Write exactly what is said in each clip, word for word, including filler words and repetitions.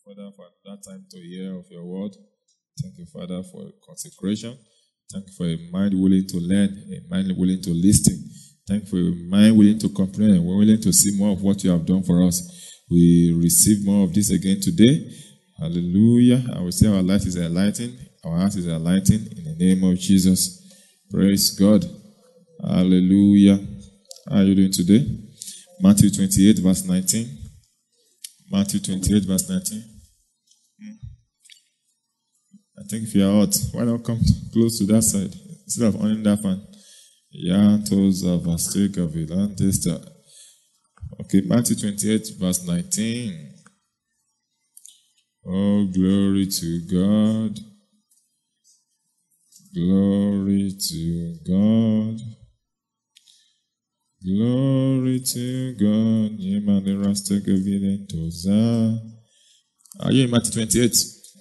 Father, for that time to hear of your word. Thank you, Father, for consecration. Thank you for a mind willing to learn, a mind willing to listen. Thank you for a mind willing to comprehend. We're willing to see more of what you have done for us. We receive more of this again today. Hallelujah. I will say our light is enlightened. Our heart is enlightened in the name of Jesus. Praise God. Hallelujah. How are you doing today? Matthew twenty-eight, verse nineteen. Matthew twenty-eight, verse nineteen. I think if you are hot, why not come close to that side instead of on that fan? Yantos of Astega Vilantesta. Okay, Matthew twenty-eight, verse nineteen. Oh, glory to God. Glory to God. Glory to God. Are you in Matthew twenty-eight?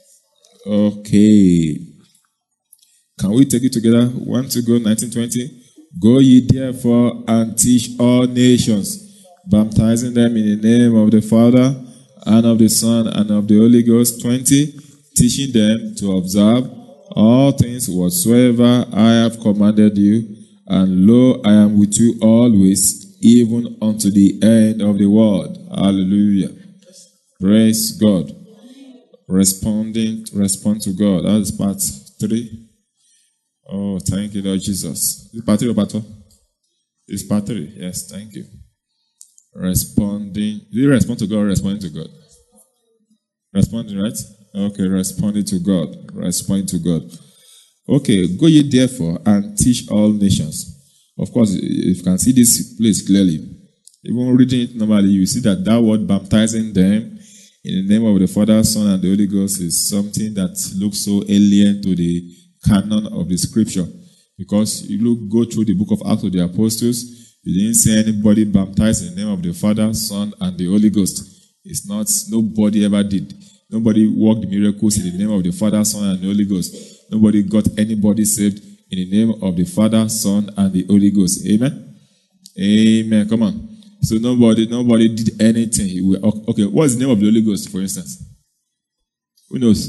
Okay. Can we take it together? One to go, nineteen twenty. Go ye therefore and teach all nations, baptizing them in the name of the Father, and of the Son, and of the Holy Ghost. twenty. Teaching them to observe all things whatsoever I have commanded you, and lo, I am with you always, even unto the end of the world. Hallelujah. Praise God. Responding, respond to God. That is part three. Oh, thank you, Lord Jesus. Is it part three or part four? It's part three. Yes, thank you. Responding. Do you respond to God or responding to God? Responding, right? Okay, responding to God. Responding to God. Okay, go ye therefore and teach all nations. Of course, if you can see this place clearly, even reading it normally, you see that that word baptizing them in the name of the Father, Son, and the Holy Ghost is something that looks so alien to the canon of the scripture. Because you look, go through the book of Acts of the Apostles, you didn't see anybody baptized in the name of the Father, Son, and the Holy Ghost. It's not, nobody ever did. Nobody worked miracles in the name of the Father, Son, and the Holy Ghost. Nobody got anybody saved in the name of the Father, Son, and the Holy Ghost. Amen? Amen. Come on. So nobody, nobody did anything. Okay, what's the name of the Holy Ghost, for instance? Who knows?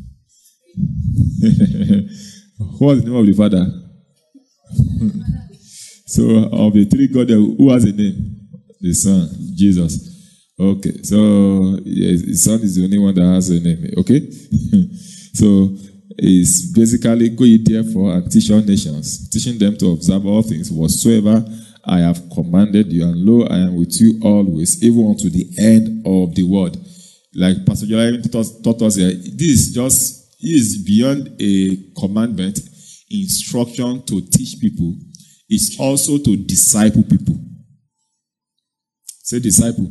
What's the name of the Father? So, of the three gods, who has a name? The Son, Jesus. Okay, so yes, the Son is the only one that has a name. Okay? So, it's basically, go ye therefore and teach all nations, teaching them to observe all things whatsoever I have commanded you, and lo, I am with you always, even unto the end of the world. Like Pastor Joel taught us here, this is just, this is beyond a commandment, instruction to teach people. It's also to disciple people. Say disciple.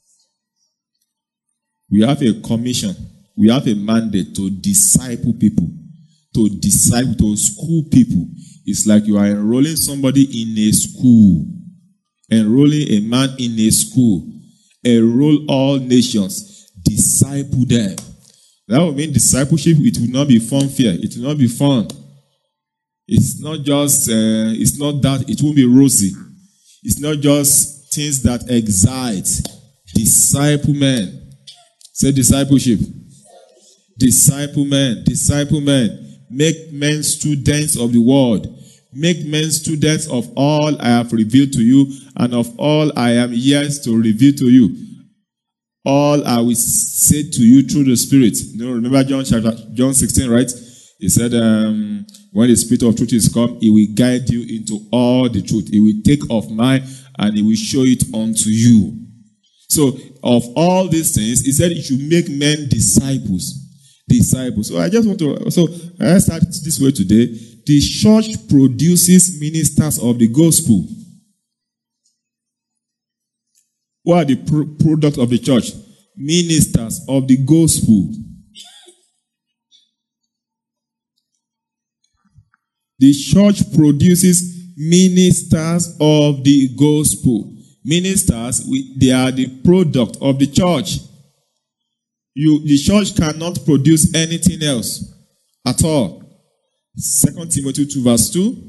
We have a commission. We have a mandate to disciple people. To disciple, to school people. It's like you are enrolling somebody in a school. Enrolling a man in a school. Enroll all nations. Disciple them. That will mean discipleship. It will not be fun fair. It will not be fun. It's not just, uh, it's not that, it won't be rosy. It's not just things that excite. Disciple men. Say discipleship. Disciple men. Disciple men. Make men students of the word. Make men students of all I have revealed to you, and of all I am yet to reveal to you. All I will say to you through the Spirit. You know, remember John chapter John sixteen, right? He said, um, when the Spirit of truth is come, he will guide you into all the truth. He will take of mine and he will show it unto you. So, of all these things, he said it should make men disciples. Disciples. So I just want to, so I start this way today. The church produces ministers of the gospel. What are the pro- products of the church? Ministers of the gospel. The church produces ministers of the gospel. Ministers, we, they are the product of the church. You, the church cannot produce anything else at all. Second Timothy two verse two.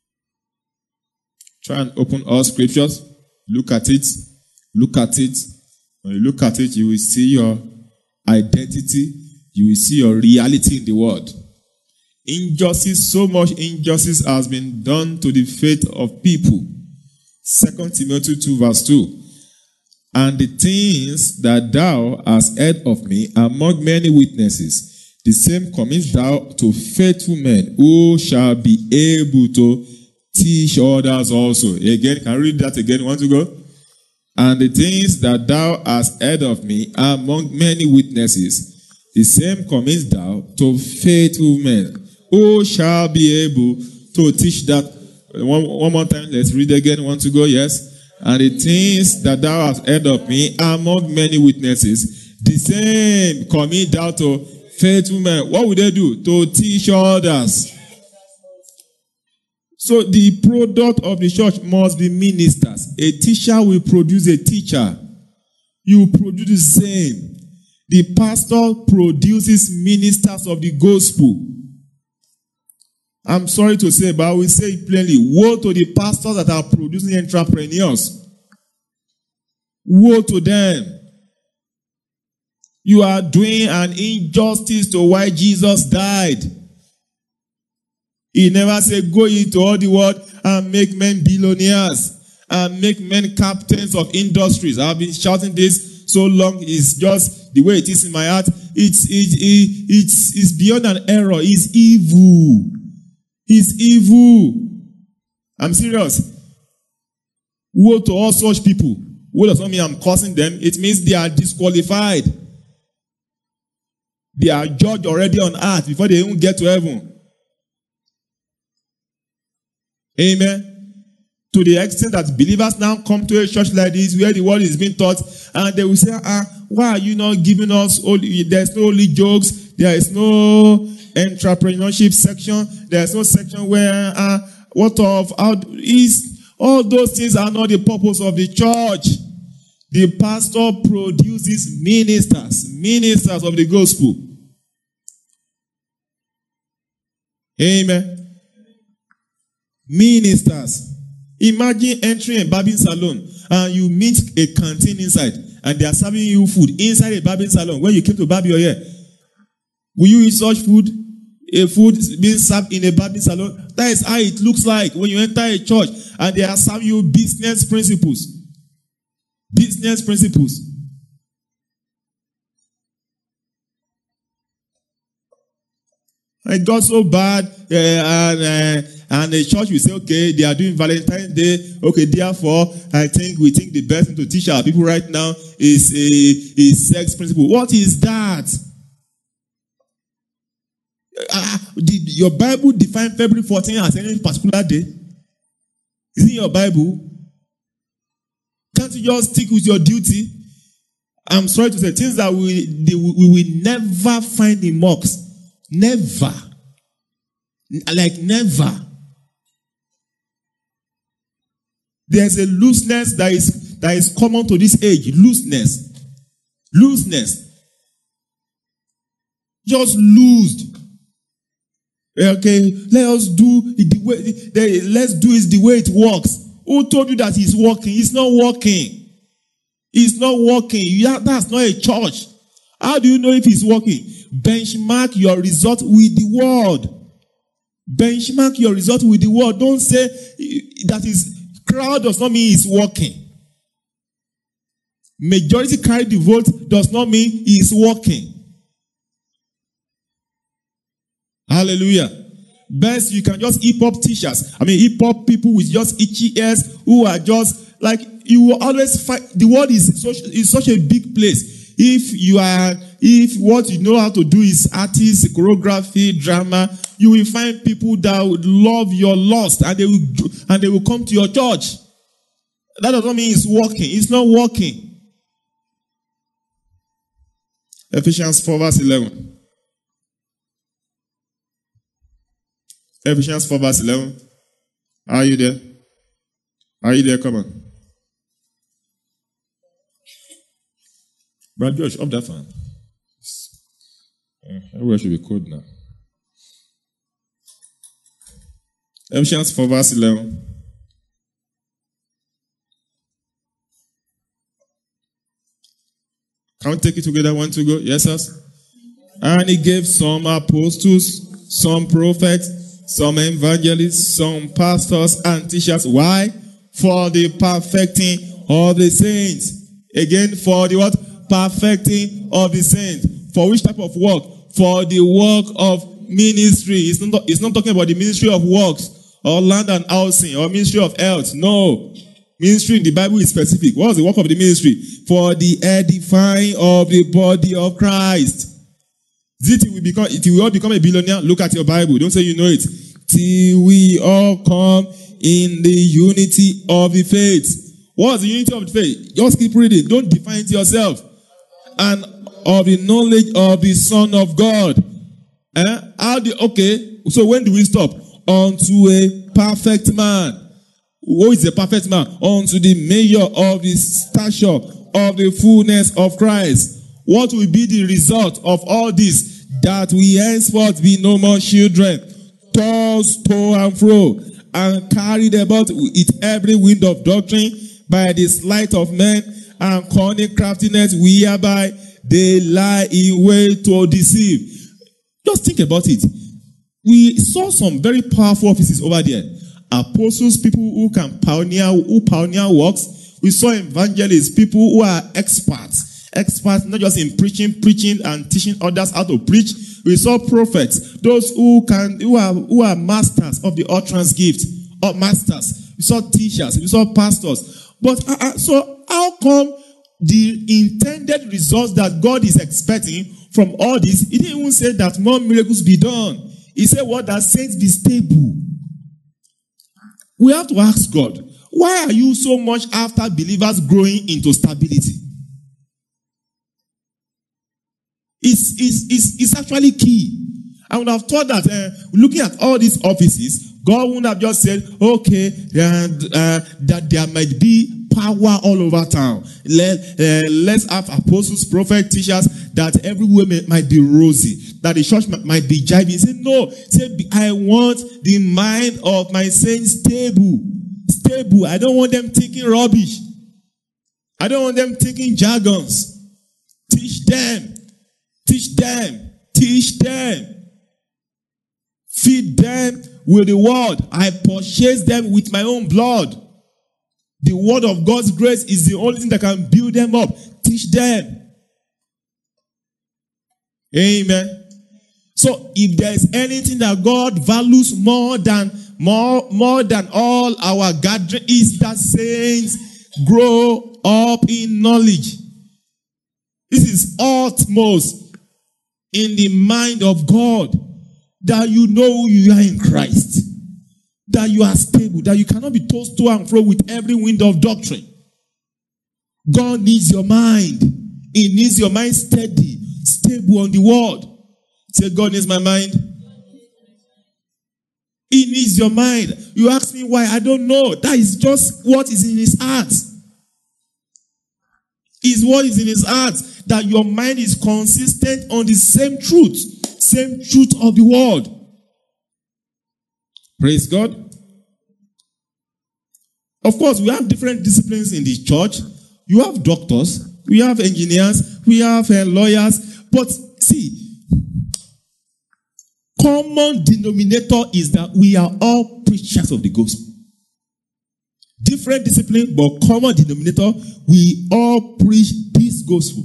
Try and open all scriptures. Look at it. Look at it. When you look at it, you will see your identity, you will see your reality in the world. Injustice, so much injustice has been done to the faith of people. Second Timothy two verse two. And the things that thou hast heard of me among many witnesses, the same commit thou to faithful men who shall be able to teach others also. Again, can I read that again? Want to go? And the things that thou hast heard of me among many witnesses, the same commit thou to faithful men who shall be able to teach that. One, one more time, let's read again. Want to go? Yes. And the things that thou hast heard of me among many witnesses, the same commit thou to faithful men. What would they do? To teach others. So the product of the church must be ministers. A teacher will produce a teacher. You produce the same. The pastor produces ministers of the gospel. I'm sorry to say, but I will say it plainly. Woe to the pastors that are producing entrepreneurs. Woe to them. You are doing an injustice to why Jesus died. He never said, go into all the world and make men billionaires and make men captains of industries. I've been shouting this so long. It's just the way it is in my heart. It's, it, it, it's, it's beyond an error. It's evil. It's evil. I'm serious. Woe to all such people. Woe does not mean I'm cursing them. It means they are disqualified. They are judged already on earth before they even get to heaven. Amen. To the extent that believers now come to a church like this where the word is being taught and they will say, ah, why are you not giving us only, there's no only jokes, there is no entrepreneurship section, there's no section where, uh, what of, how is, all those things are not the purpose of the church. The pastor produces ministers, ministers of the gospel. Amen. Ministers. Imagine entering a barbing salon and you meet a canteen inside and they are serving you food inside a barbing salon. When you came to barb your hair, will you eat such food? A food being served in a barbing salon? That is how it looks like when you enter a church and they are serving you business principles. Business principles. It got so bad, uh, and uh, and the church will say, okay, they are doing Valentine's Day. Okay, therefore, I think we think the best thing to teach our people right now is a is sex principle. What is that? Uh, did your Bible define February fourteenth as any particular day? Is it in your Bible? Can't you just stick with your duty? I'm sorry to say, things that we, they, we will never find in mosques. Never. Like never. There's a looseness that is, that is common to this age. Looseness. Looseness. Just loosed. Okay, let us do it the way, the, let's do it the way it works. Who told you that it's working? It's not working. It's not working. You, that's not a church. How do you know if it's working? Benchmark your result with the word. Benchmark your result with the word. Don't say that is crowd does not mean it's working. Majority carry the vote does not mean it's working. Hallelujah. Best you can just hip-hop teachers. I mean hip-hop people with just itchy ears who are just like, you will always find, the world is such, is such a big place. If you are, if what you know how to do is artists, choreography, drama, you will find people that would love your lust and they will, and they will come to your church. That does not mean it's working. It's not working. Ephesians four verse eleven. Ephesians four verse eleven. Are you there? Are you there? Come on. Brad George, up that fan. Uh, everywhere should be cold now. Ephesians four verse eleven. Can we take it together? One to go? Yes, sir. And he gave some apostles, some prophets, some evangelists, some pastors and teachers. Why? For the perfecting of the saints. Again, for the what? Perfecting of the saints. For which type of work? For the work of ministry. It's not, it's not talking about the ministry of works or land and housing or ministry of health. No. Ministry in the Bible is specific. What was the work of the ministry? For the edifying of the body of Christ. Till we become, till we all become a billionaire, look at your Bible. Don't say you know it. Till we all come in the unity of the faith. What's the unity of the faith? Just keep reading. Don't define it yourself. And of the knowledge of the Son of God. Eh? How the, okay, so when do we stop? Unto a perfect man. Who is the perfect man? Unto the measure of the stature of the fullness of Christ. What will be the result of all this? That we henceforth be no more children, tossed to and fro, and carried about with every wind of doctrine by the sleight of men and cunning craftiness, whereby they lie in wait to deceive. Just think about it. We saw some very powerful offices over there. Apostles, people who can pioneer, who pioneer works. We saw evangelists, people who are experts. Experts not just in preaching, preaching and teaching others how to preach. We saw prophets, those who can, who are, who are masters of the utterance gift, or masters. We saw teachers, we saw pastors. But uh, uh, so how come the intended results that God is expecting from all this? He didn't even say that more miracles be done. He said what? That saints be stable. We have to ask God, why are you so much after believers growing into stability? It's, it's, it's, it's actually key. I would have thought that uh, looking at all these offices, God wouldn't have just said, okay, and, uh, that there might be power all over town. Let, uh, let's have apostles, prophets, teachers, that everywhere may, might be rosy, that the church might, might be jiving. He said, no, he said, I want the mind of my saints stable. Stable. I don't want them thinking rubbish. I don't want them thinking jargons. Teach them. Teach them. Teach them. Feed them with the word. I purchased them with my own blood. The word of God's grace is the only thing that can build them up. Teach them. Amen. So if there is anything that God values more than more, more than all our gathering, is that saints grow up in knowledge. This is utmost in the mind of God, that you know who you are in Christ, that you are stable, that you cannot be tossed to and fro with every wind of doctrine. God needs your mind. He needs your mind steady, stable on the word. Say, God needs my mind. He needs your mind. You ask me why, I don't know. That is just what is in his heart. Is what is in his heart. That your mind is consistent on the same truth. Same truth of the word. Praise God. Of course, we have different disciplines in the church. You have doctors. We have engineers. We have uh, lawyers. But see, common denominator is that we are all preachers of the gospel. Different discipline, but common denominator, we all preach this gospel.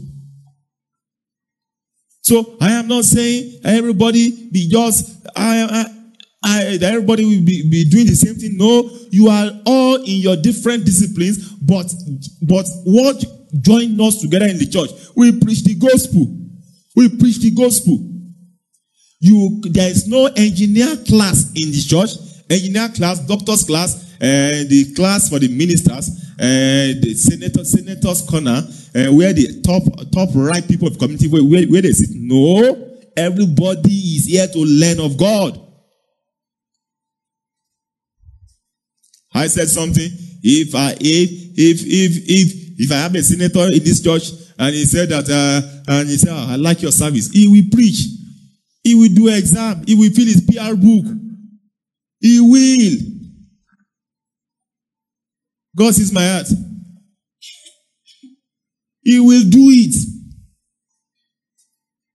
So I am not saying everybody be just, I, I, I, that everybody will be, be doing the same thing. No, you are all in your different disciplines, but, but what joined us together in the church? We preach the gospel. We preach the gospel. You, there is no engineer class in the church. Engineer class, doctor's class, and the class for the ministers, and the senator, senator's corner, uh, where the top top right people of the community, where, where, where they sit. No, everybody is here to learn of God. I said something. If I if if if if if I have a senator in this church and he said that uh, and he said, oh, I like your service, he will preach, he will do exam, he will fill his P R book, he will. God sees my heart. He will do it.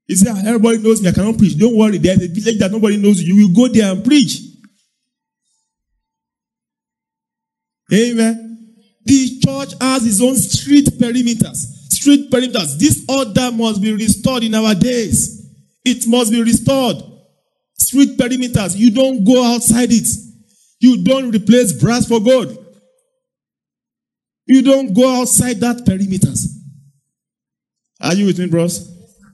He said, everybody knows me, I cannot preach. Don't worry, there's a village that nobody knows you. You will go there and preach. Amen. The church has its own street perimeters. Street perimeters. This order must be restored in our days. It must be restored. Street perimeters. You don't go outside it. You don't replace brass for gold. You don't go outside that perimeters. Are you with me, bros?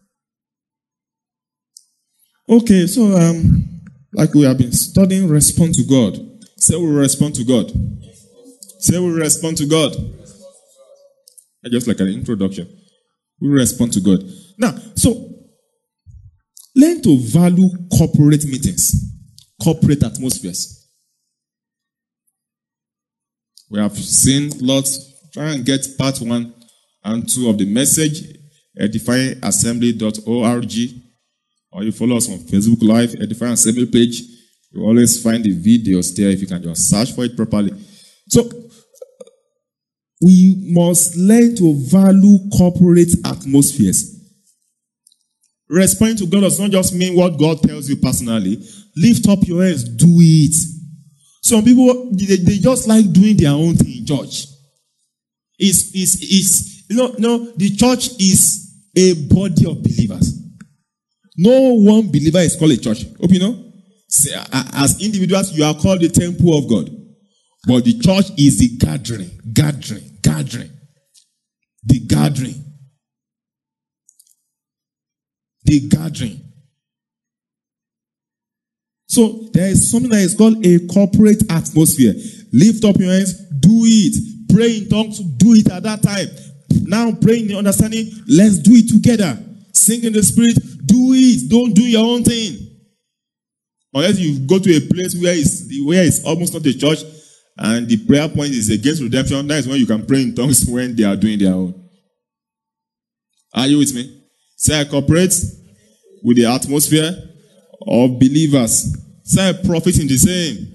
Okay, so um, like we have been studying, respond to God. Say we respond to God. Say we respond to God. Just like an introduction. We respond to God. Now, so learn to value corporate meetings, corporate atmospheres. We have seen lots. Try and get part one and two of the message, edifying assembly dot org. Or you follow us on Facebook Live, Edifying Assembly page. You always find the videos there if you can just search for it properly. So, we must learn to value corporate atmospheres. Responding to God does not just mean what God tells you personally. Lift up your hands, do it. Some people, they, they just like doing their own thing in church. It's, it's, it's, you know, no, the church is a body of believers. No one believer is called a church. Hope you know. As individuals, you are called the temple of God. But the church is the gathering, gathering, gathering. The gathering. The gathering. So there is something that is called a corporate atmosphere. Lift up your hands, do it. Pray in tongues, do it at that time. Now pray in the understanding, let's do it together. Sing in the spirit, do it. Don't do your own thing. Unless you go to a place where it's, where it's almost not a church and the prayer point is against redemption, that is when you can pray in tongues when they are doing their own. Are you with me? Say I cooperate with the atmosphere of believers. Say I profit in the same.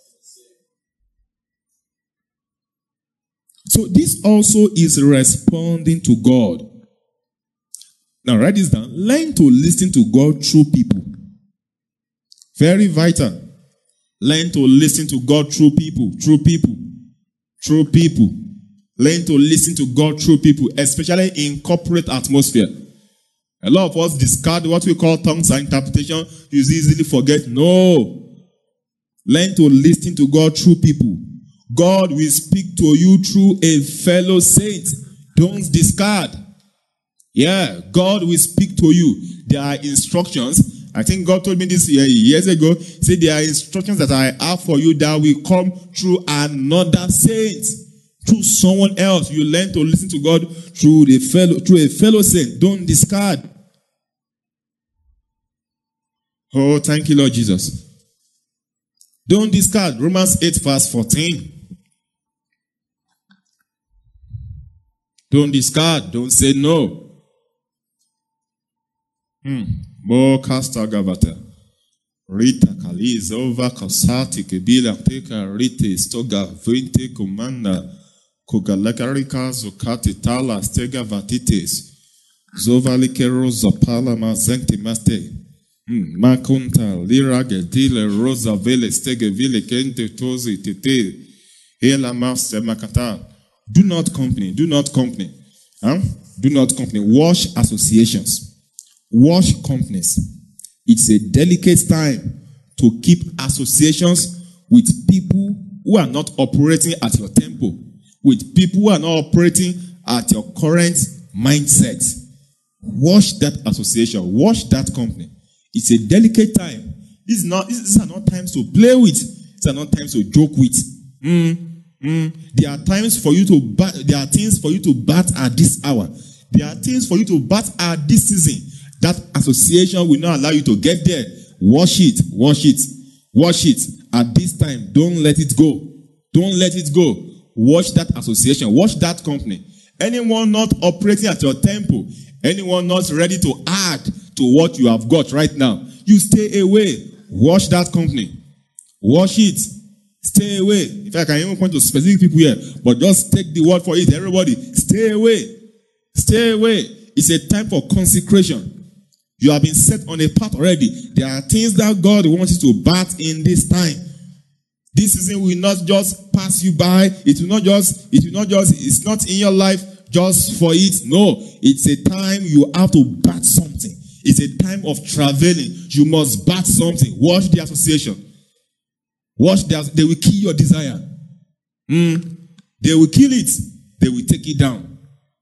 So this also is responding to God. Now write this down. Learn to listen to God through people. Very vital. Learn to listen to God through people. Through people. Through people. Learn to listen to God through people, especially in corporate atmosphere. A lot of us discard what we call tongues and interpretation. You easily forget. No. Learn to listen to God through people. God will speak to you through a fellow saint. Don't discard. Yeah, God will speak to you. There are instructions. I think God told me this years ago. He said there are instructions that I have for you that will come through another saint. Through someone else. You learn to listen to God through the fellow, through a fellow saint. Don't discard. Oh, thank you, Lord Jesus. Don't discard. Romans eight verse fourteen. Don't discard. Don't say no. Hmm. Bo kasta gavata. Rita kaliz over kasati kebila teka rite stoga vinte komanda kogalakarika zokati tala stega vatites zovalikero zapala mazenti maste. Hmm. Makunta lira gedile rosa vele stege vile kente tozi tete hela master makata. Do not company. Do not company. Huh? Do not company. Wash associations. Wash companies. It's a delicate time to keep associations with people who are not operating at your tempo, with people who are not operating at your current mindset. Wash that association. Wash that company. It's a delicate time. This is not. These are not times to play with. These are not times to joke with. Mm. Mm. There are times for you to bat, there are things for you to bat at this hour. There are things for you to bat at this season. That association will not allow you to get there. Wash it, wash it, wash it. At this time, don't let it go. Don't let it go. Wash that association. Wash that company. Anyone not operating at your tempo, anyone not ready to add to what you have got right now, you stay away. Wash that company. Wash it. Stay away. If I can even point to specific people here, but just take the word for it. Everybody, stay away. Stay away. It's a time for consecration. You have been set on a path already. There are things that God wants you to bat in this time. This season will not just pass you by. It will not just, it will not just, it's not in your life just for it. No, it's a time you have to bat something. It's a time of traveling. You must bat something. Watch the association. Watch their, they will kill your desire. Mm. They will kill it. They will take it down.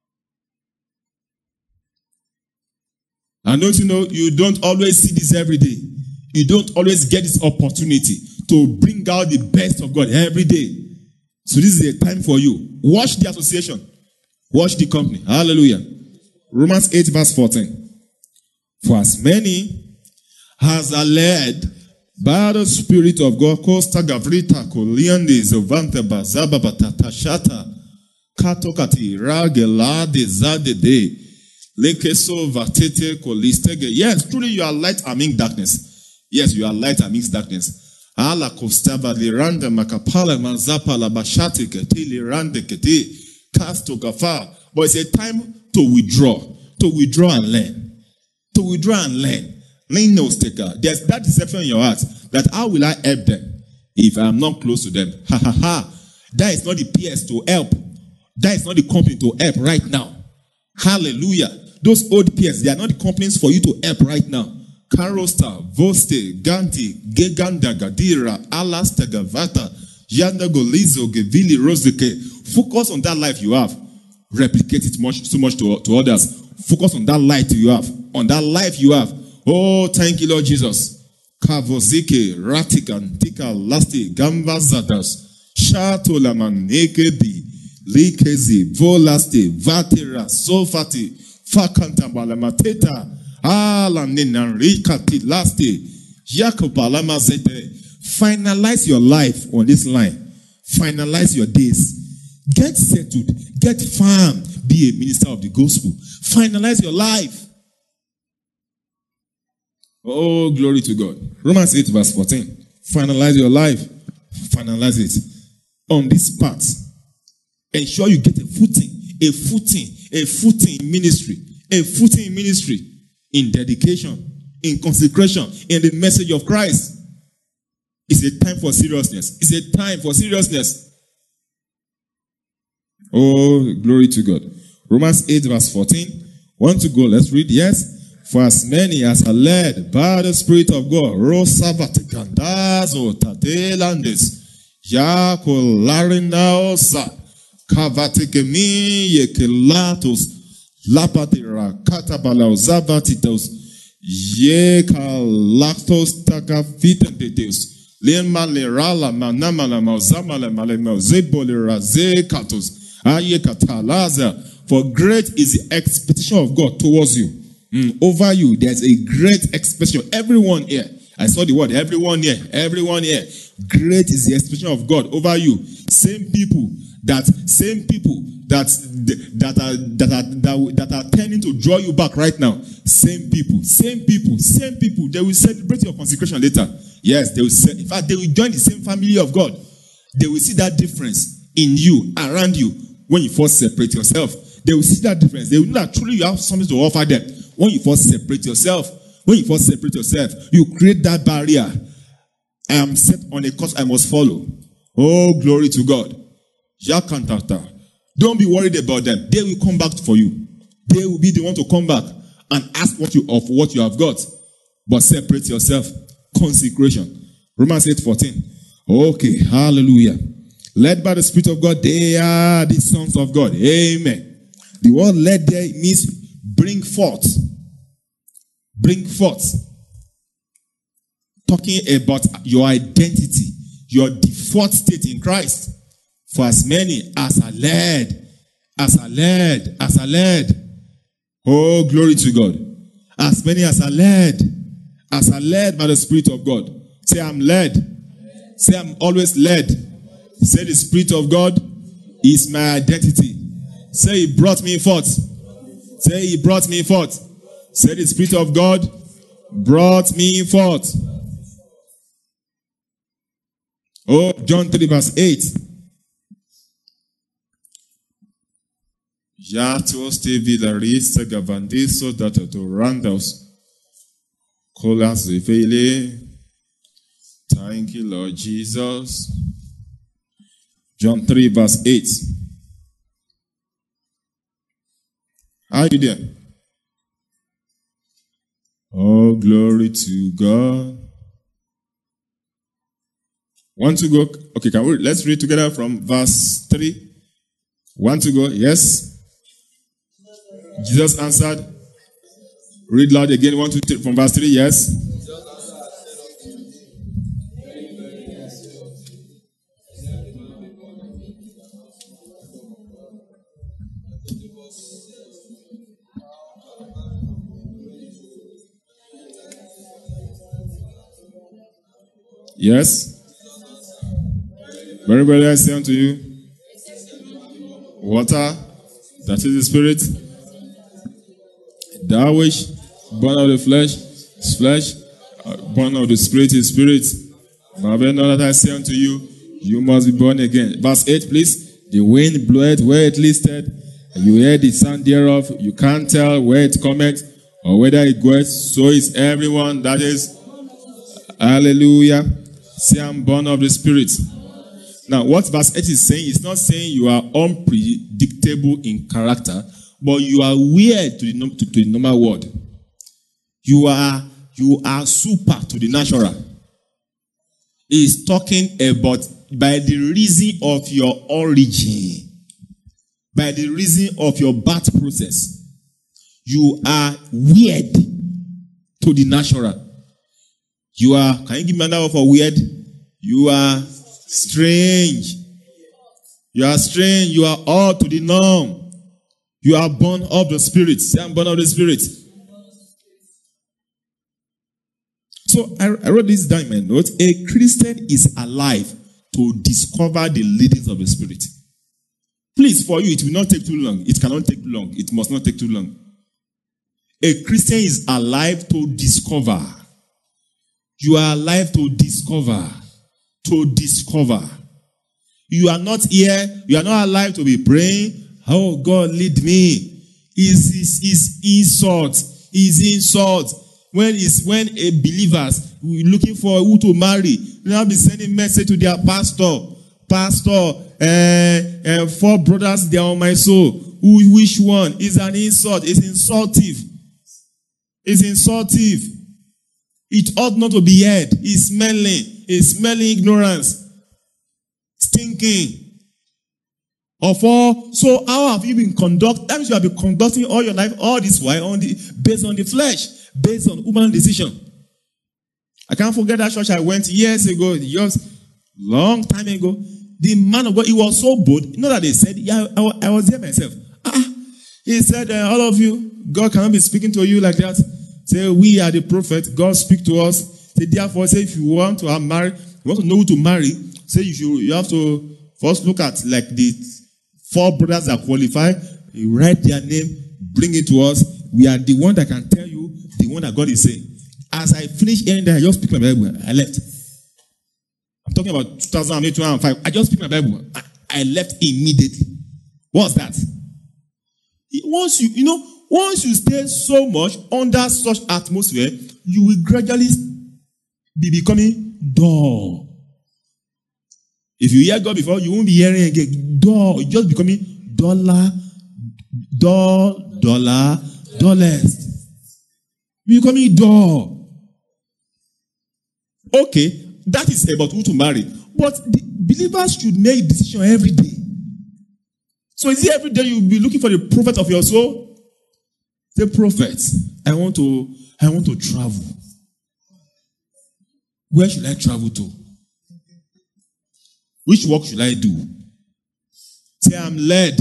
And don't you know, you don't always see this every day. You don't always get this opportunity to bring out the best of God every day. So this is a time for you. Watch the association. Watch the company. Hallelujah. Romans eight verse fourteen. For as many as are led by the Spirit of God, Costa Gavrita, Koliande, Zovante, Bazaba, Batata, Shata, Katokati, Ragela, Dezade, Lekeso, Vatete, Kolistege. Yes, truly you are light amidst darkness. Yes, you are light amidst darkness. Ala Costava, Liranda, Macapala, Manzapa, Labashate, Kete, Lirande, Kete, Casto Gafa. But it's a time to withdraw, to withdraw and learn, to withdraw and learn. Lean no taker. There's that deception in your heart that how will I help them if I'm not close to them? Ha ha ha. That is not the P S to help. That is not the company to help right now. Hallelujah. Those old P S, they are not the companies for you to help right now. Karosta, Voste, Ganti, Geganda, Gadira, Alas, Tagavata, Yanda Golizo, Gevili, Roseke. Focus on that life you have. Replicate it much, so much to, to others. Focus on that light you have. On that life you have. Oh, thank you, Lord Jesus. Kavozike, Ratikan, Tika, Lasti, Gamba Zadas, Shato Laman, Nekedi, Likezi, Volasti, Vatira, Sofati, Fakanta Balamateta, Alanina, Rikati, Lasti, Jakobala Zete. Finalize your life on this line. Finalize your days. Get settled. Get firm. Be a minister of the gospel. Finalize your life. Oh, glory to God. Romans eight verse fourteen. Finalize your life. Finalize it. On this path. Ensure you get a footing. A footing. A footing in ministry. A footing in ministry. In dedication. In consecration. In the message of Christ. It's a time for seriousness. It's a time for seriousness. Oh, glory to God. Romans eight verse fourteen. Want to go? Let's read. Yes. For as many as are led by the Spirit of God, Rosa Vaticandazo, Tatelandes, Yako Larindaosa, Kavatekemi, Yekelatos, Lapatira, Katabala, Zavatitos, Yeka Lactos, Takafitentetos, Lenma Lerala, Manamala, Mauzamala, Malema, Zebolera, Zekatos, Ayekatalaza. For great is the expectation of God towards you. Mm, over you, there's a great expectation. Everyone here, I saw the word, everyone here, everyone here. Great is the expectation of God over you. Same people that, same people that that are that are that, that are tending to draw you back right now. Same people, same people, same people. They will celebrate your consecration later. Yes, they will. Say, in fact, they will join the same family of God. They will see that difference in you, around you, when you first separate yourself. They will see that difference. They will know that truly you have something to offer them. When you first separate yourself, when you first separate yourself, you create that barrier. I am set on a course I must follow. Oh, glory to God. Don't be worried about them. They will come back for you. They will be the one to come back and ask what you of what you have got. But separate yourself. Consecration. Romans eight fourteen. Okay, hallelujah. Led by the Spirit of God, they are the sons of God. Amen. The word led there means bring forth. Bring forth. Talking about your identity, your default state in Christ. For as many as are led, as are led, as are led. Oh, glory to God. As many as are led, as are led by the Spirit of God. Say, I'm led. Say, I'm always led. Say, the Spirit of God is my identity. Say, He brought me forth. Say, He brought me forth. Say, the Spirit of God brought me forth. Oh, John three verse eight. Yatos te vilarista gavandiso datato randos. Kolasifele. Thank you, Lord Jesus. John three, verse eight. Are you there? Oh, glory to God. Want to go? Okay, can we? Let's read together from verse three. Want to go? Yes. Jesus answered. Read loud again. One, two, three. From verse three. Yes. Yes. Very well, I say unto you, water, that is the spirit, that which born of the flesh is flesh, uh, born of the spirit is spirit. But know that I say unto you, you must be born again. Verse eight, please. The wind bloweth where it listed, and you hear the sound thereof. You can't tell where it cometh or whether it goeth. So is everyone that is. Hallelujah. Say, I'm born of the spirit. Now, what verse eight is saying, it's not saying you are unpredictable in character, but you are weird to the, to, to the normal world. You are, you are super to the natural. He's talking about by the reason of your origin, by the reason of your birth process, you are weird to the natural. You are, can you give me another word for weird? You are strange. You are strange. You are all to the norm. You are born of the Spirit. Say, I'm born of the Spirit. So I, I wrote this down in my notes. A Christian is alive to discover the leadings of the Spirit. Please, for you, it will not take too long. It cannot take too long. It must not take too long. A Christian is alive to discover. You are alive to discover. To discover. You are not here. You are not alive to be praying. Oh, God, lead me. Is is is insult. Is insult. When is when a believers looking for who to marry, they now be sending message to their pastor. Pastor, uh, uh, four brothers, they are on my soul. Who, which one? Is an insult. It's insultive. It's insultive. It ought not to be heard. It's smelling. It's smelling ignorance. Stinking. Of all. So how have you been conducting? That means you have been conducting all your life, all this while, on the, based on the flesh, based on human decision. I can't forget that church I went years ago, just long time ago. The man of God, he was so bold. You know that they said, yeah, I, I was there myself. Ah, he said, uh, all of you, God cannot be speaking to you like that. Say, we are the prophet. God speak to us. Say, therefore, say, if you want to have married, you want to know who to marry, say, you should, you have to first look at like the four brothers that qualify. You write their name, bring it to us. We are the one that can tell you the one that God is saying. As I finished hearing that, I just picked my Bible. I left. I'm talking about two thousand eight, two thousand five. I just picked my Bible. I, I left immediately. What's that? Once you, you know, once you stay so much under such atmosphere, you will gradually be becoming dull. If you hear God before, you won't be hearing again. Dull. You're just becoming duller, dull, duller, dullest. You're becoming dull. Okay, that is about who to marry. But the believers should make decision every day. So is it every day you'll be looking for the prophet of your soul? Say, prophet, I want to, I want to travel. Where should I travel to? Which work should I do? Say, I'm led.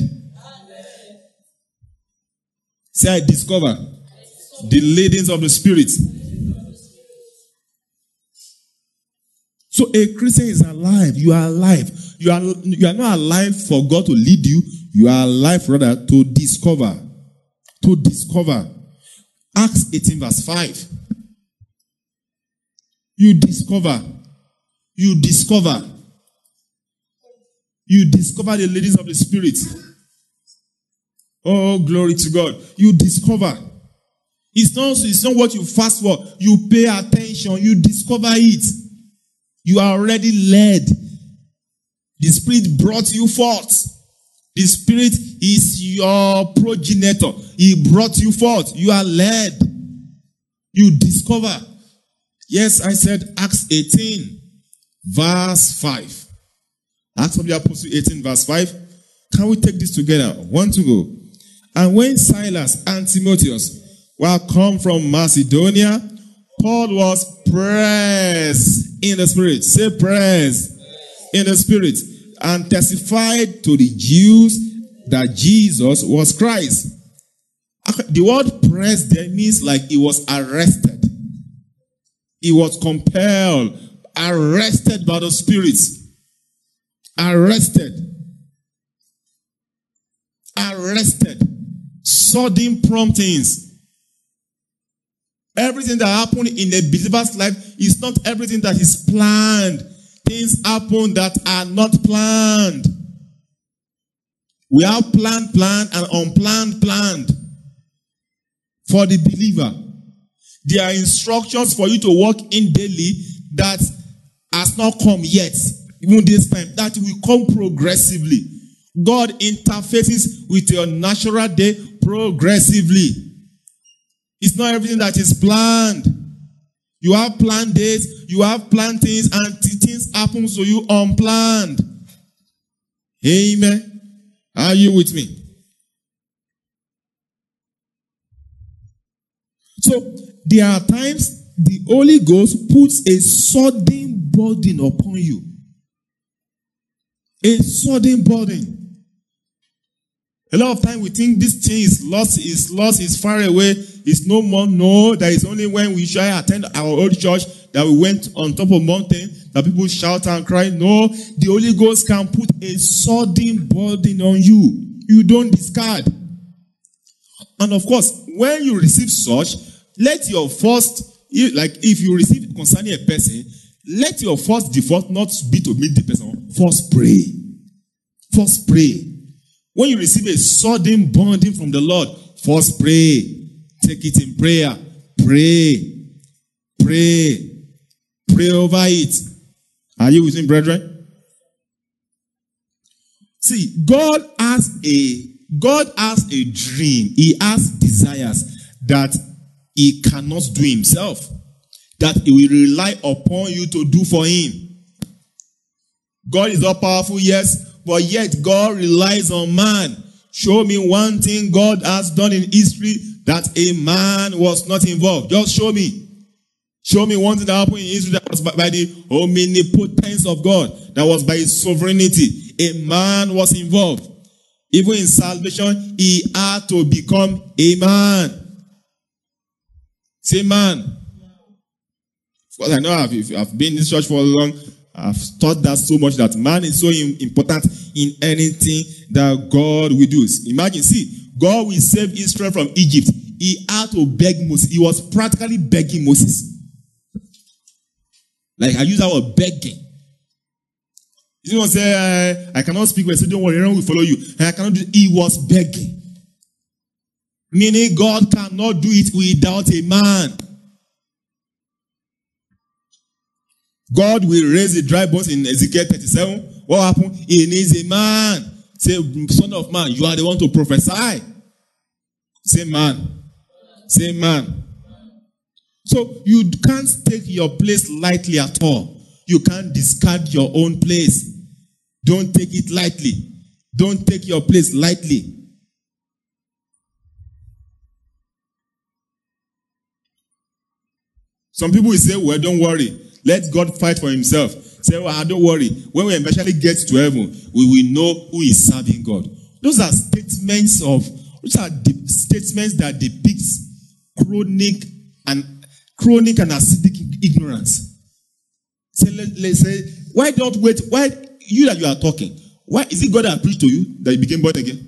Say, I discover the leadings of the Spirit. So a Christian is alive. You are alive. You are, you are not alive for God to lead you. You are alive rather to discover. To discover. Acts eighteen verse five. You discover. You discover. You discover the leadings of the Spirit. Oh, glory to God. You discover. It's not, it's not what you fast for. You pay attention. You discover it. You are already led. The Spirit brought you forth. The Spirit is your progenitor. He brought you forth. You are led. You discover. Yes, I said Acts eighteen, verse five. Acts of the Apostle eighteen, verse five. Can we take this together? One to go. And when Silas and Timotheus were come from Macedonia, Paul was pressed in the Spirit. Say pressed in the Spirit. And testified to the Jews that Jesus was Christ. The word pressed there means like he was arrested. He was compelled, arrested by the Spirit. Arrested. Arrested. Sudden promptings. Everything that happened in a believer's life is not everything that is planned. Things happen that are not planned. We have planned, planned, and unplanned, planned. For the believer, there are instructions for you to walk in daily that has not come yet. Even this time, that will come progressively. God interfaces with your natural day progressively. It's not everything that is planned. You have planned days, you have planned things, and things happen to you unplanned. Amen. Are you with me? So, there are times the Holy Ghost puts a sudden burden upon you. A sudden burden. A lot of time we think this thing is lost, is lost, is far away, is no more. No, that is only when we shall attend our old church that we went on top of mountain, that people shout and cry. No, the Holy Ghost can put a sudden burden on you. You don't discard. And of course, when you receive such, let your first, like if you receive it concerning a person, let your first default not be to meet the person. First pray. First pray. When you receive a sudden burden from the Lord, first pray. Take it in prayer. Pray. Pray. Pray over it. Are you with me, brethren? See, God has a God has a dream. He has desires that he cannot do himself. That he will rely upon you to do for him. God is all powerful, yes. But yet God relies on man. Show me one thing God has done in history that a man was not involved. Just show me. Show me one thing that happened in history that was by, by the omnipotence of God. That was by his sovereignty. A man was involved. Even in salvation, he had to become a man. Say man. Because I know I've, I've been in this church for long. I've taught that so much that man is so important in anything that God will do. Imagine, see, God will save Israel from Egypt. He had to beg Moses. He was practically begging Moses. Like I use our word begging. You don't say, I, I cannot speak well, so don't worry, everyone will follow you. And I cannot do it. He was begging. Meaning God cannot do it without a man. God will raise the dry bones in Ezekiel thirty-seven. What happened? He needs a man. Say, son of man, you are the one to prophesy. Say man. Say man. So you can't take your place lightly at all. You can't discard your own place. Don't take it lightly. Don't take your place lightly. Some people will say, well, don't worry. Let God fight for himself. Say, well, don't worry. When we eventually get to heaven, we will know who is serving God. Those are statements of, those are de- statements that depict chronic and chronic and acidic ignorance. Say, let, let's say, why don't wait? Why you that you are talking? Why is it God that preached to you that you became born again?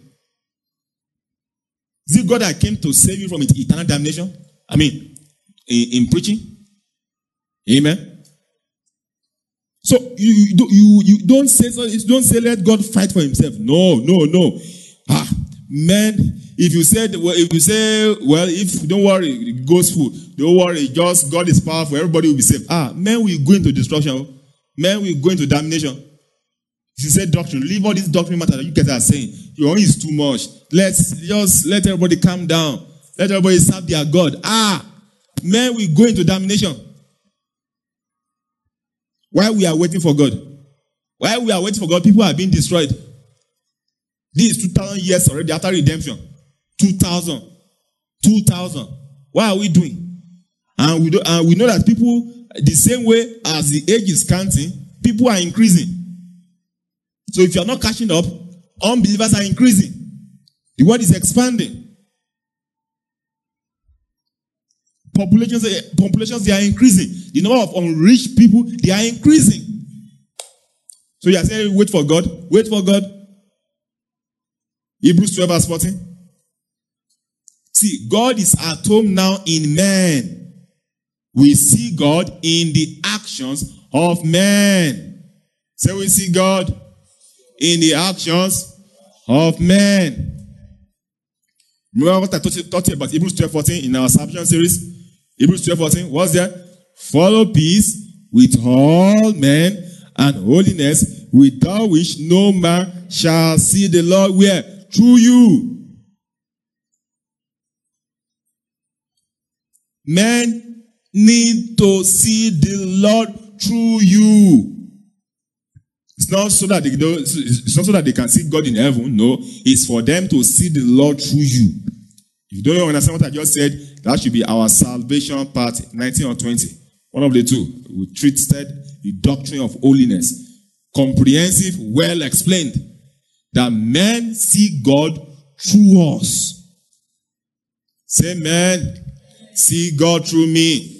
Is it God that came to save you from eternal damnation? I mean, in, in preaching. Amen. So you, you you you don't say so. Don't say let God fight for himself. No, no, no. Ah, men, If you say, well, if you say, well, if don't worry, it goes full. Don't worry, just God is powerful. Everybody will be saved. Ah, men will go into destruction. Men will go into damnation. If you say doctrine, leave all this doctrine matter that you guys are saying. Your own is too much. Let's just let everybody calm down. Let everybody serve their God. Ah, men will go into damnation. While we are waiting for God. While we are waiting for God, people are being destroyed. This is two thousand years already after redemption. two thousand. two thousand. What are we doing? And we, do, and we know that people, the same way as the age is counting, people are increasing. So if you are not catching up, unbelievers are increasing. The world is expanding. Populations, populations, they are increasing. The number of unreached people, they are increasing. So you are saying, wait for God. Wait for God. Hebrews twelve verse fourteen. See, God is at home now in men. We see God in the actions of men. So we see God in the actions of men. Remember what I taught you about Hebrews twelve fourteen in our Salvation series? Hebrews twelve fourteen, what's there? Follow peace with all men and holiness, without which no man shall see the Lord. Where? Through you. Men need to see the Lord through you. It's not so that they don't, it's not so that they can see God in heaven. No, it's for them to see the Lord through you. If you don't understand what I just said, that should be our salvation part, nineteen or twenty. One of the two. We treated the doctrine of holiness. Comprehensive, well explained. That men see God through us. Say, men see God through me.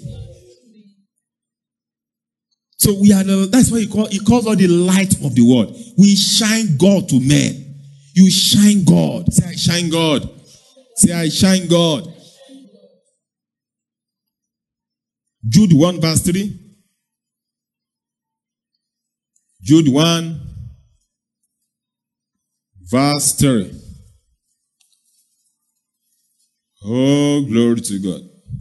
So we are the, that's why he calls, he calls us the light of the world. We shine God to men. You shine God. Say, I shine God. Say, I shine God. Jude one verse three. Jude one verse three. Oh, glory to God.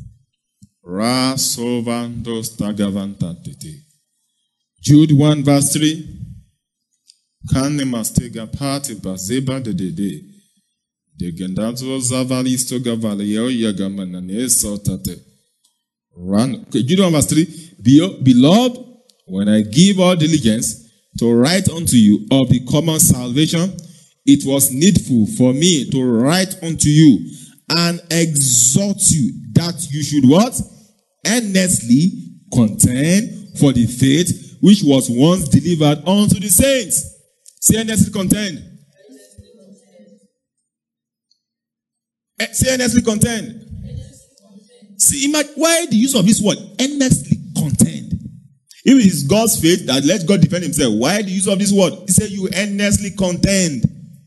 Rasovantos tagavantantete. Jude one verse three. Kanemastega party bazeba de de de. De gendazo zavalisto gavaleo yagamanane sotate. Run. Okay, Jude one verse three. Beloved, when I give all diligence to write unto you of the common salvation, it was needful for me to write unto you and exhort you that you should what? Earnestly contend for the faith which was once delivered unto the saints. Say earnestly contend. Say earnestly contend. See, imagine, why the use of this word? Earnestly contend. If it is God's faith that let God defend himself, why the use of this word? He said you earnestly contend.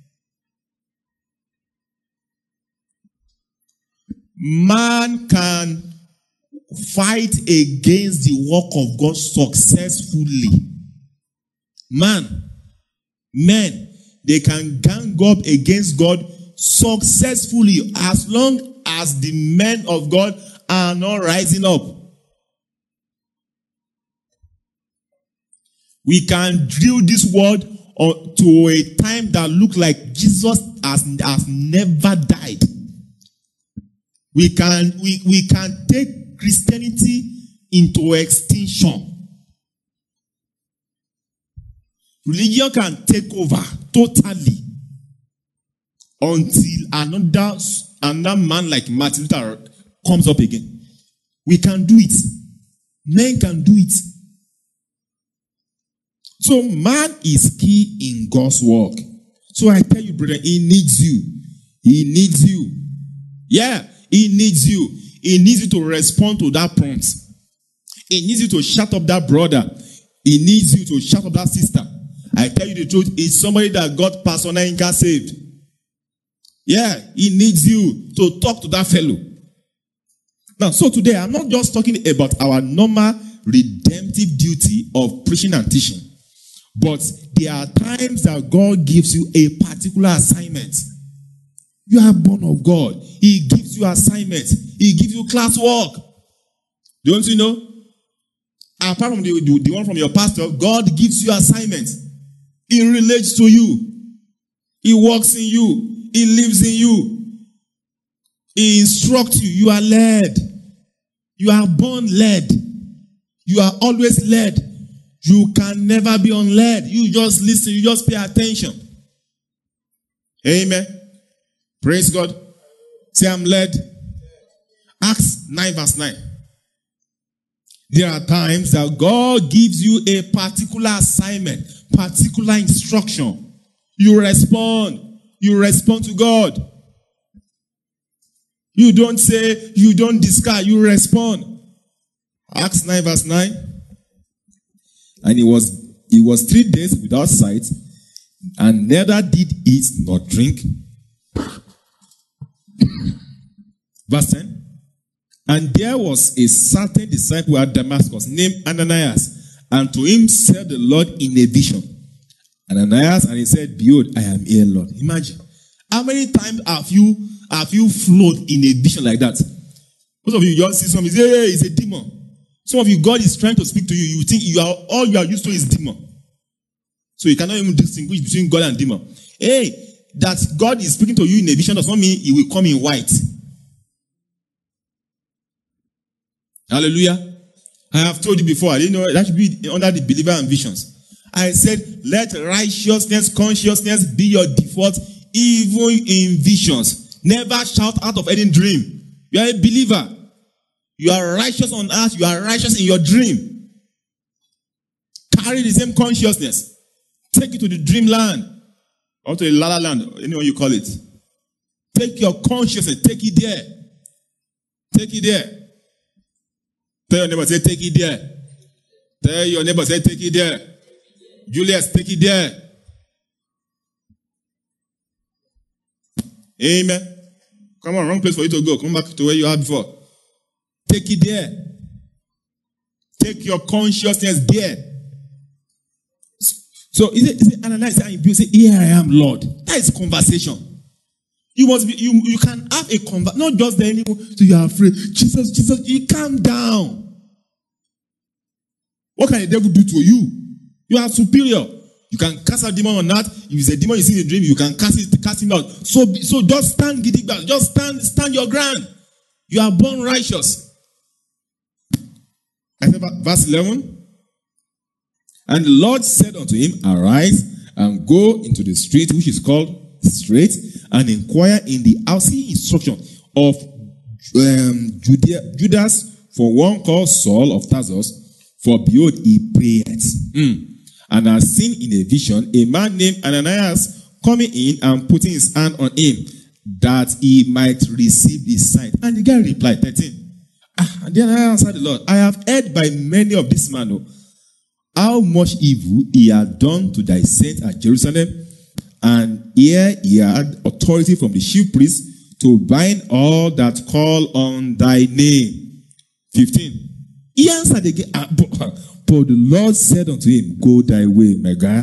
Man can fight against the work of God successfully. Man, men, they can gang up against God successfully as long as the men of God are not rising up. We can drill this word to a time that looks like Jesus has, has never died. We can, we, we can take Christianity into extinction. Religion can take over totally until another, another man like Martin Luther comes up again. We can do it. Men can do it. So man is key in God's work. So I tell you, brother, he needs you. He needs you. Yeah, he needs you. He needs you to respond to that prompt. He needs you to shut up that brother. He needs you to shut up that sister. I tell you the truth, it's somebody that got personal income saved. Yeah, he needs you to talk to that fellow. Now, so today, I'm not just talking about our normal redemptive duty of preaching and teaching. But there are times that God gives you a particular assignment. You are born of God. He gives you assignments. He gives you classwork. Don't you know? Apart from the, the, the one from your pastor, God gives you assignments. He relates to you. He works in you. He lives in you. He instructs you. You are led. You are born led. You are always led. You can never be unled. You just listen. You just pay attention. Amen. Praise God. Say, I'm led. Acts nine verse nine. There are times that God gives you a particular assignment, particular instruction. You respond. You respond to God. You don't say, you don't discard, you respond. Acts nine verse nine. And it was, it was three days without sight, and neither did eat nor drink. Verse ten. And there was a certain disciple at Damascus named Ananias, and to him said the Lord in a vision. Ananias, and he said, behold, I am here, Lord. Imagine. How many times have you have you flowed in a vision like that? Most of you just see something, say, hey, it's a demon. Some of you, God is trying to speak to you. You think you are all you are used to is demon. So you cannot even distinguish between God and demon. Hey, that God is speaking to you in a vision does not mean he will come in white. Hallelujah. I have told you before, I didn't know that should be under the believer and visions. I said, let righteousness, consciousness be your default, even in visions. Never shout out of any dream. You are a believer. You are righteous on earth. You are righteous in your dream. Carry the same consciousness. Take it to the dreamland. Or to the la la land, anyone you call it. Take your consciousness. Take it there. Take it there. Tell your neighbor, say, take it there. Tell your neighbor, say, take it there. Julius, take it there. Amen. Come on, wrong place for you to go. Come back to where you are before. Take it there. Take your consciousness there. So, is it, is it Ananias and you say, here I am, Lord. That is conversation. You must be, you, you can have a conversation, not just there anymore. So you are afraid. Jesus, Jesus, you calm down. What can the devil do to you? You are superior. You can cast a demon on that. If it's a demon you see in a dream, you can cast it, cast him out. So, so just stand, giddy back. Just stand, stand your ground. You are born righteous. I said, verse eleven. And the Lord said unto him, arise and go into the street which is called Straight, and inquire in the house instruction of um, Judea, Judas for one called Saul of Tarsus, for behold, he prayed. Mm. And I has seen in a vision a man named Ananias coming in and putting his hand on him, that he might receive his sight. And the guy replied, thirteen. Ah, and then I answered the Lord, I have heard by many of this man oh, how much evil he had done to thy saints at Jerusalem, and here he had authority from the chief priests to bind all that call on thy name. fifteen. He answered again, ah, but, but the Lord said unto him, go thy way, my guy.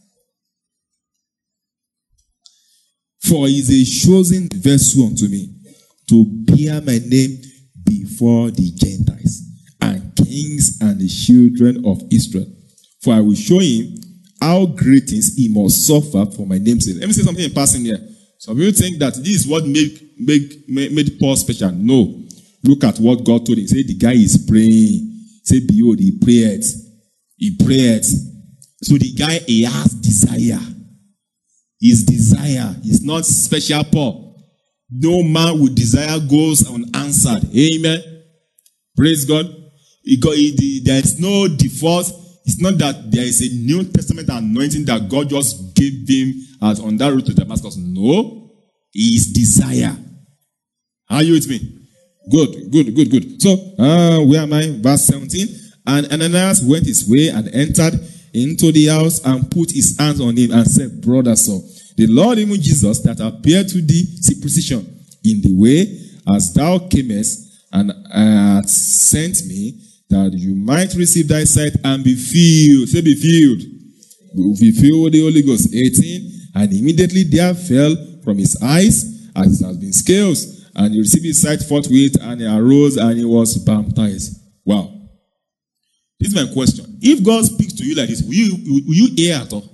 For he is a chosen vessel unto me, to bear my name before the Gentiles, and kings and the children of Israel. For I will show him how great things he must suffer for my name's sake. Let me say something in passing here. Some people think that this is what made, made, made Paul special. No. Look at what God told him. Say, the guy is praying. Say, behold, he prayed. He prayed. So the guy, he has desire. His desire is not special Paul. No man with desire goes unanswered. Amen. Praise God. He got, he, there is no default. It's not that there is a New Testament anointing that God just gave him as on that road to Damascus. No. His desire. Are you with me? Good, good, good, good. So, uh, where am I? Verse seventeen. And Ananias went his way and entered into the house and put his hands on him and said, brother Saul, the Lord, even Jesus, that appeared to thee, see precision, in the way as thou camest and uh, sent me, that you might receive thy sight and be filled. Say, be filled. Be filled with the Holy Ghost. eighteen. And immediately there fell from his eyes as it has been scales. And he received his sight forthwith, and he arose, and he was baptized. Wow. This is my question. If God speaks to you like this, will you, will you hear at all?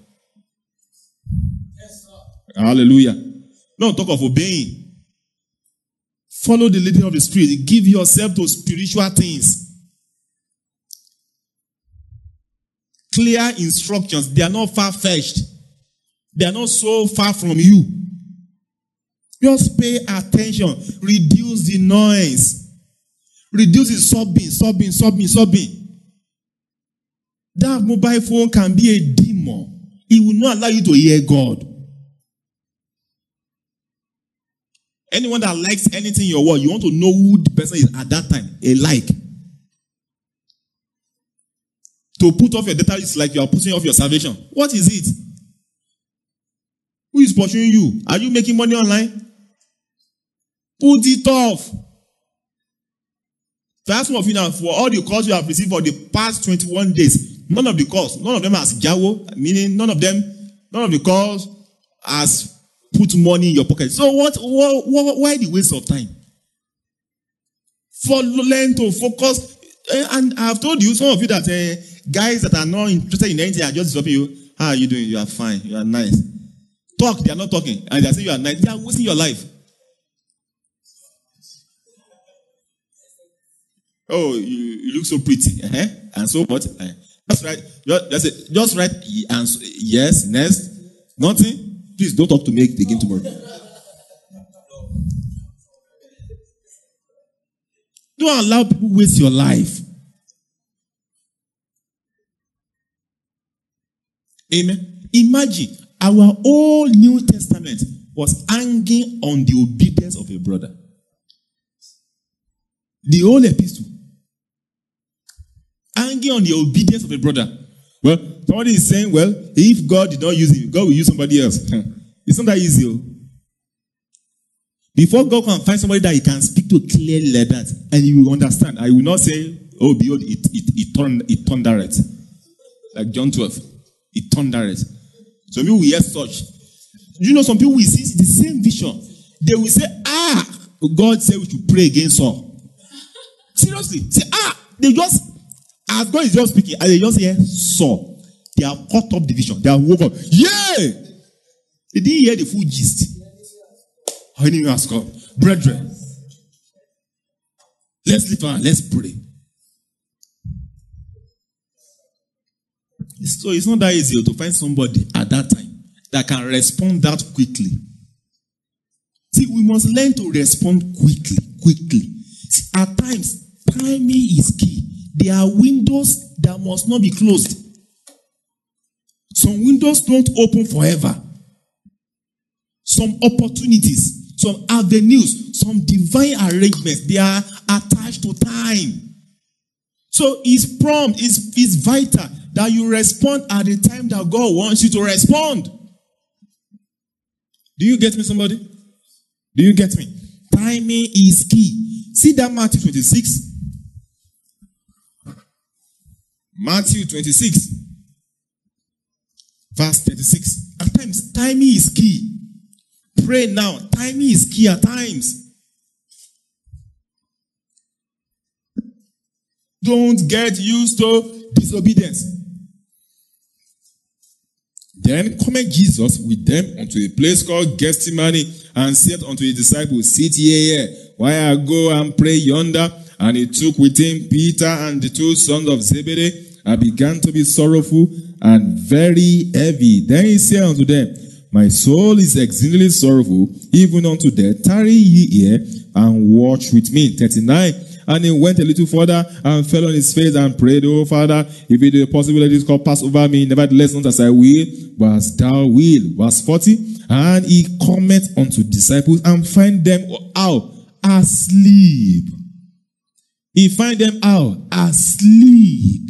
Yes, sir. Hallelujah. No talk of obeying. Follow the leading of the Spirit. Give yourself to spiritual things. Clear instructions. They are not far-fetched. They are not so far from you. Just pay attention. Reduce the noise. Reduce the sobbing, sobbing, sobbing, sobbing. That mobile phone can be a demon. It will not allow you to hear God. Anyone that likes anything in your world, you want to know who the person is at that time. A like. To put off your data is like you are putting off your salvation. What is it? Who is pursuing you? Are you making money online? Put it off. That's some of you now, for all the calls you have received for the past twenty-one days, none of the calls, none of them has Jawo, meaning none of them, none of the calls has put money in your pocket. So what, what, what why the waste of time? For learn to focus. And I've told you, some of you that uh, guys that are not interested in anything are just stopping you. How are you doing? You are fine. You are nice. Talk, they are not talking. And they are saying you are nice. They are wasting your life. Oh, you, you look so pretty. Uh-huh. And so what? Uh, just right. Just, just, say, just right. And so, yes, next. Nothing. Please don't talk to me again tomorrow. Don't allow people waste your life. Amen. Imagine our whole New Testament was hanging on the obedience of a brother. The whole epistle. Hanging on the obedience of a brother. Well, somebody is saying, well, if God did not use him, God will use somebody else. It's not that easy. Oh. Before God can find somebody that he can speak to clearly like that, and he will understand. I will not say, oh, behold, it it it turned it thundereth. Like John twelve. It thundereth. Some people will hear such. You know, some people will see the same vision. They will say, ah, God said we should pray against Saul. Seriously. Say, ah, they just, as God is just speaking, and they just hear Saul. They have caught up the vision. They have woken up. Yeah! They didn't hear the full gist. How many of you ask God? Brethren, let's lift our, let's pray. So it's not that easy to find somebody at that time that can respond that quickly. See, we must learn to respond quickly, quickly. See, at times, timing is key. There are windows that must not be closed. Some windows don't open forever. Some opportunities, some avenues, some divine arrangements, they are attached to time. So it's prompt, it's, it's vital that you respond at the time that God wants you to respond. Do you get me, somebody? Do you get me? Timing is key. See that Matthew twenty-six. Matthew twenty-six. Verse thirty-six. At times, timing is key. Pray now. Timing is key at times. Don't get used to disobedience. Then cometh Jesus with them unto a place called Gethsemane, and said unto his disciples, sit ye here, while I go and pray yonder. And he took with him Peter and the two sons of Zebedee, and began to be sorrowful and very heavy. Then he said unto them, my soul is exceedingly sorrowful, even unto death. Tarry ye here, and watch with me. thirty-nine. And he went a little further and fell on his face and prayed, oh Father, if it is possible, let this cup pass over me. Nevertheless, not as I will, but as thou wilt. Verse forty. And he cometh unto disciples and find them out asleep. He find them out asleep.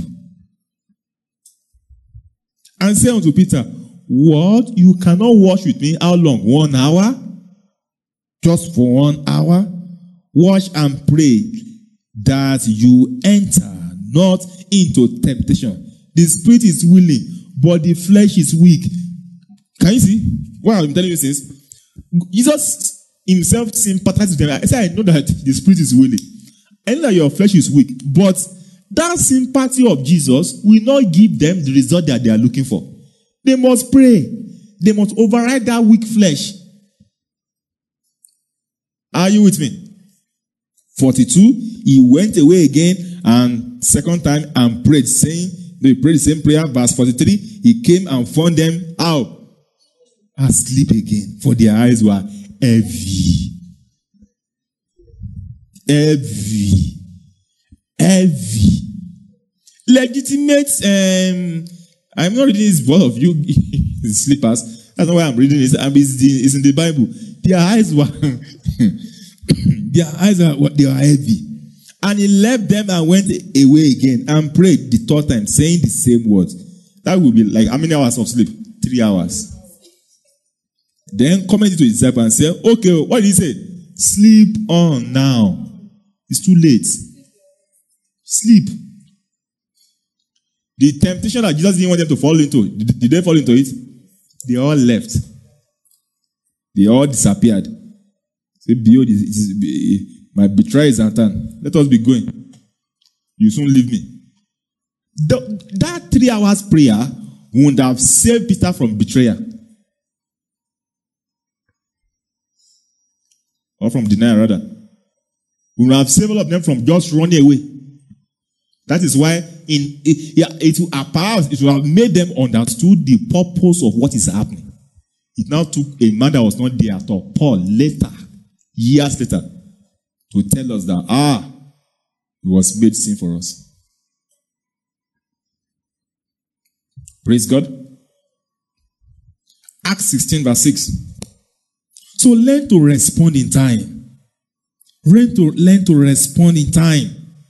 And say unto Peter, what? You cannot watch with me? How long? One hour? Just for one hour? Watch and pray that you enter not into temptation. The spirit is willing, but the flesh is weak. Can you see? What I'm telling you is, Jesus himself sympathizes with them. I say, I know that the spirit is willing. I know that your flesh is weak. But that sympathy of Jesus will not give them the result that they are looking for. They must pray. They must override that weak flesh. Are you with me? forty-two, he went away again and second time and prayed, saying, they prayed the same prayer. Verse forty-three, he came and found them out asleep again, for their eyes were heavy. Heavy. Heavy. Legitimate, um, I'm not reading this for all of you sleepers. That's not why I'm reading this. It's in the Bible. Their eyes were, their eyes were, they were heavy. And he left them and went away again and prayed the third time, saying the same words. That would be like, how many hours of sleep? Three hours. Then commented to his disciples and said, okay, what did he say? Sleep on now. It's too late. Sleep. The temptation that Jesus didn't want them to fall into, did, did they fall into it? They all left. They all disappeared. Say, behold, my betrayer is at hand. Let us be going. You soon leave me. The, that three hours prayer would have saved Peter from betrayal. Or from denial, rather. We will have saved all of them from just running away. That is why in it, yeah, it will perhaps it will have made them understood the purpose of what is happening. It now took a man that was not there at all, Paul, later, years later, to tell us that, ah, it was made sin for us. Praise God. Acts sixteen verse six. So learn to respond in time. Learn to, learn to respond in time.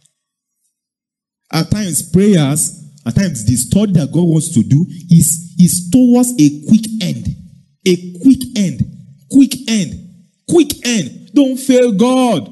At times, prayers, at times, the study that God wants to do is, is towards a quick end. A quick end. Quick end. Quick end. Don't fail God.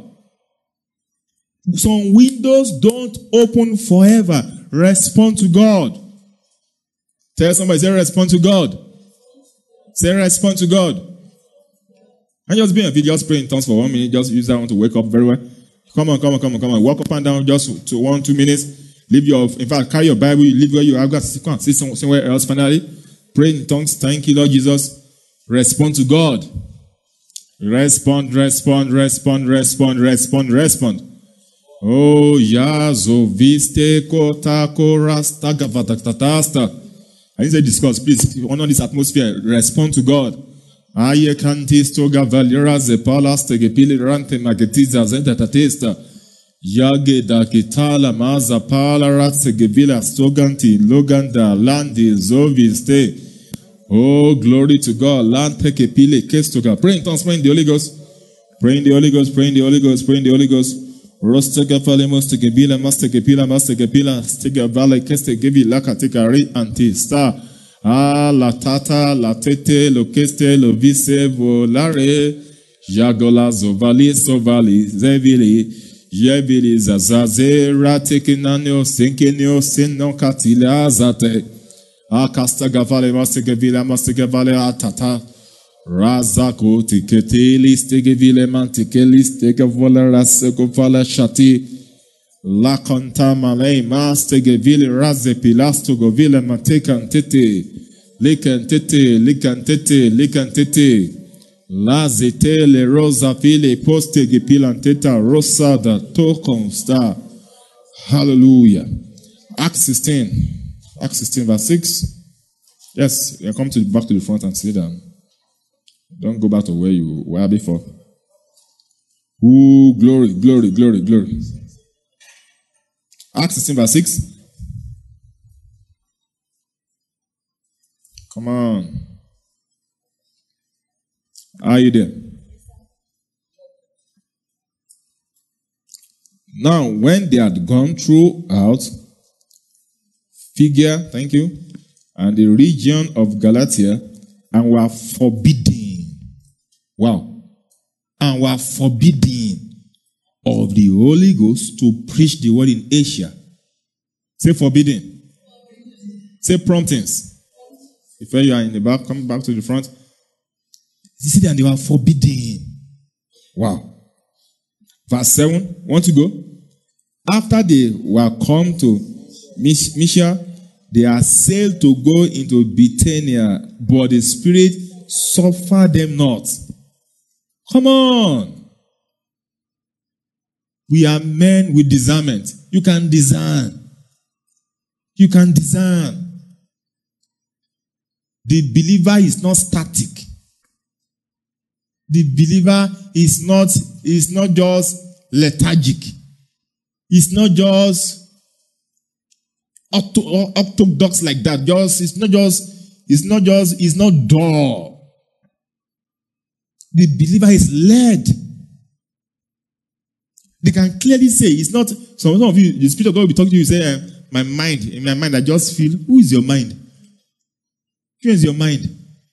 Some windows don't open forever. Respond to God. Tell somebody, say respond to God. Say respond to God. And just be a video, just pray in tongues for one minute. Just use that one to wake up very well. Come on, come on, come on, come on. Walk up and down just to one, two minutes. Leave your, in fact, carry your Bible. Leave where you are. Got to sit somewhere else. Finally, pray in tongues. Thank you, Lord Jesus. Respond to God. Respond, respond, respond, respond, respond, respond. Oh, yazo viste kota korasta gavatatasta. I didn't say discuss. Please, honor this atmosphere. Respond to God. Aye cantisto gavalera ze palas tegepili rante magetiza zentatesta. Yage da kitala maza pala ratse gevila stoganti loganda landi zoviste. Oh, glory to God. Lante kepile kestoga. Pray in tongues, pray in the Holy Ghost. Pray in the Holy Ghost, pray in the Holy Ghost, pray in the Holy Ghost. Rostega fale moste gebila maste gepila maste gepila stega vale keste gevi laka tekari anti star. Ah, la tata, la tete, lo keste, lo vise, volare, jagola, zovali, sovali, zevili, jevili, zazaze, ratekinanio, sinkinio, sino katila, zate, ah, casta gavale, mastegavile, mastegavale, atata, razako, tiketili, stegavile, mantikeli, stegavola, rasegovala, shati, la contamale, mastegavile, raze, pilasto, govile, matekan, tete, likan, tete, likan, tete, likan, tete, la zete, le rosa, file, poste, gipilanteta, rosa, da to consta. Hallelujah. Acts sixteen. Acts sixteen, verse six. Yes, you come to back to the front and sit down. Don't go back to where you were before. Ooh, glory, glory, glory, glory. Acts sixteen, verse six. Come on. Are you there? Now, when they had gone throughout Phrygia, thank you, and the region of Galatia, and were forbidden. Wow. And were forbidden of the Holy Ghost to preach the word in Asia. Say forbidden. Say promptings. If you are in the back, come back to the front. You see that they were forbidden. Wow. Verse seven. Want to go? After they were come to Mysia, they are sailed to go into Bithynia, but the Spirit suffered them not. Come on. We are men with discernment. You can discern. You can discern. The believer is not static. The believer is not, is not just lethargic. It's not just orthodox like that. Just it's not just, it's not just, it's not dull. The believer is led. They can clearly say, it's not, some of you, the Spirit of God will be talking to you, say, uh, my mind, in my mind, I just feel, who is your mind? Who is your mind?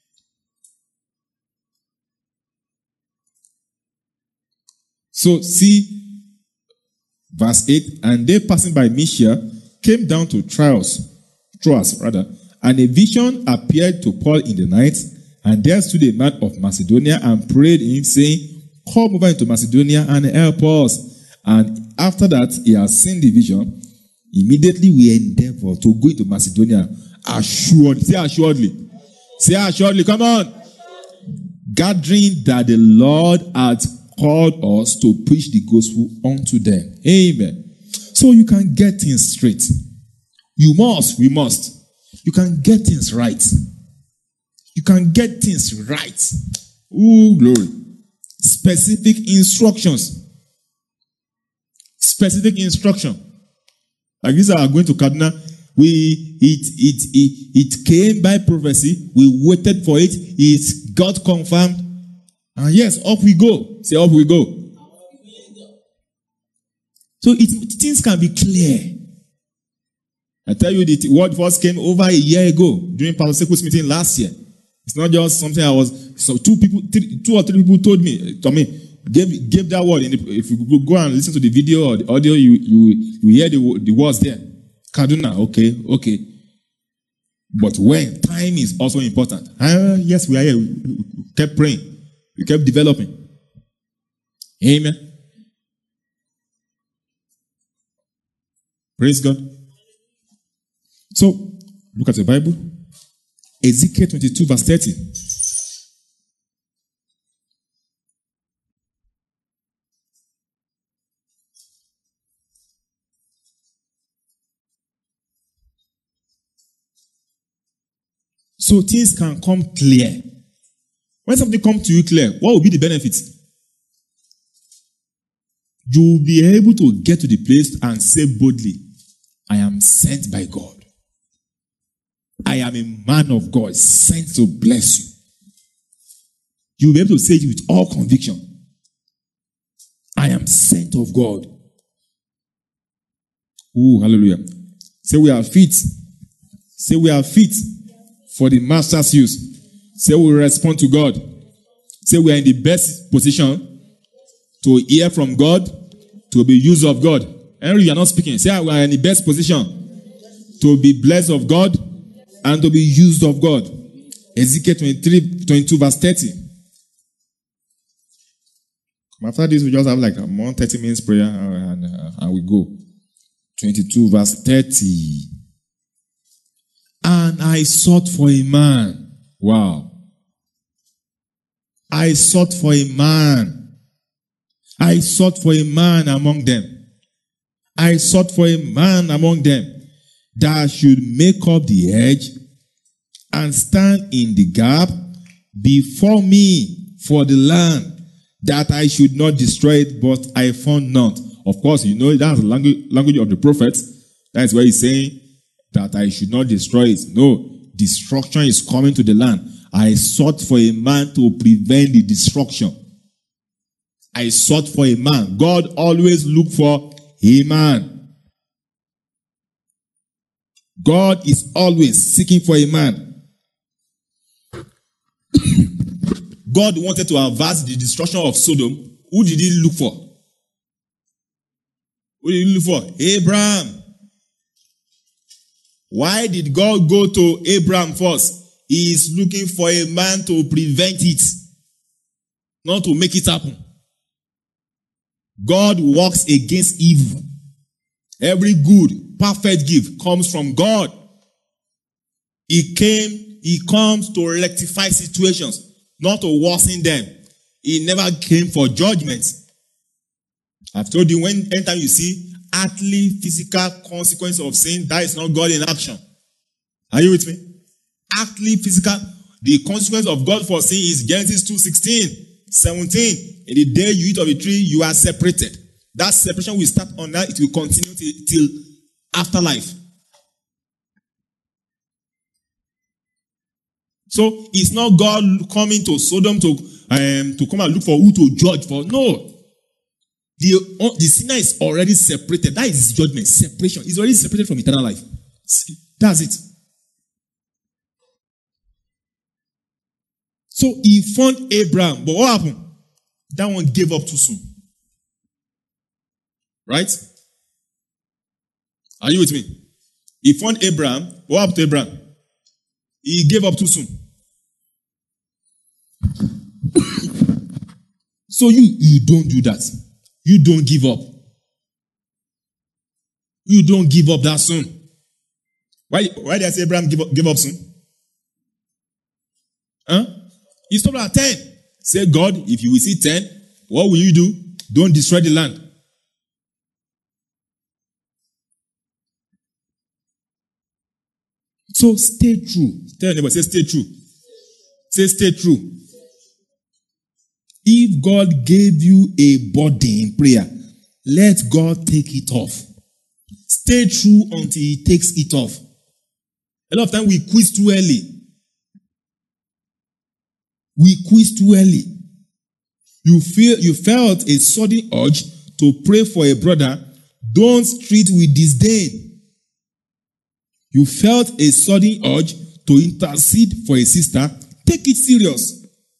So, see, verse eight, and they passing by Mysia came down to Troas, Troas rather, and a vision appeared to Paul in the night, and there stood a man of Macedonia and prayed him, saying, come over into Macedonia and help us. And after that, he has seen the vision. Immediately we endeavor to go into Macedonia. Assuredly. Say assuredly. Say assuredly. Come on. Gathering that the Lord had called us to preach the gospel unto them. Amen. So you can get things straight. You must. We must. You can get things right. You can get things right. Ooh, glory. Specific instructions. Specific instruction. Like this, are going to Kaduna. We it it it it came by prophecy. We waited for it. It got confirmed. And yes, up we go. Say up we go. So it, things can be clear. I tell you, the word first came over a year ago during Pastor Seku's meeting last year. It's not just something I was. So two people, three, two or three people told me. To me. Gave, gave that word. In the, if you go and listen to the video or the audio, you you, you hear the, the words there. Kaduna, okay, okay. But when? Time is also important. Uh, yes, we are here. We kept praying. We kept developing. Amen. Praise God. So, look at the Bible. Ezekiel twenty-two verse thirty. So things can come clear. When something comes to you clear, what will be the benefit? You will be able to get to the place and say boldly, I am sent by God. I am a man of God, sent to bless you. You will be able to say it with all conviction. I am sent of God. Ooh, hallelujah. Say we are fit. Say we are fit for the master's use. Say we respond to God. Say we are in the best position to hear from God, to be used of God. Henry, you are not speaking. Say we are in the best position to be blessed of God and to be used of God. Ezekiel twenty-three, twenty-two verse thirty. After this, we just have like a more thirty minutes prayer and, uh, and we go. twenty-two verse thirty. And I sought for a man. Wow. I sought for a man. I sought for a man among them. I sought for a man among them that should make up the edge and stand in the gap before me for the land, that I should not destroy it, but I found none. Of course, you know that's the language, language of the prophets. That's why he's saying that I should not destroy it. No, destruction is coming to the land. I sought for a man to prevent the destruction. I sought for a man. God always look for a man. God is always seeking for a man. God wanted to avert the destruction of Sodom. Who did he look for? Who did he look for? Abraham. Why did God go to Abraham first? He is looking for a man to prevent it, not to make it happen. God works against evil. Every good, perfect gift comes from God. He came, he comes to rectify situations, not to worsen them. He never came for judgment. I've told you, when anytime you see earthly, physical consequence of sin, that is not God in action. Are you with me? Earthly, physical, the consequence of God for sin is Genesis two sixteen, seventeen. In the day you eat of the tree, you are separated. That separation will start on that, it will continue till, till afterlife. So it's not God coming to Sodom to um, to come and look for who to judge for. No. The, uh, the sinner is already separated. That is judgment, separation. He's already separated from eternal life. That's it. So he found Abraham. But what happened? That one gave up too soon. Right? Are you with me? He found Abraham. What happened to Abraham? He gave up too soon. So you, you don't do that. You don't give up. You don't give up that soon. Why, why did I say Abraham give up, give up soon? Huh? He stopped at ten. Say, God, if you will see ten, what will you do? Don't destroy the land. So stay true. Tell your neighbor, say stay true. Say stay true. If God gave you a body in prayer, let God take it off. Stay true until He takes it off. A lot of time we quit too early. We quit too early. You feel you felt a sudden urge to pray for a brother. Don't treat with disdain. You felt a sudden urge to intercede for a sister. Take it serious.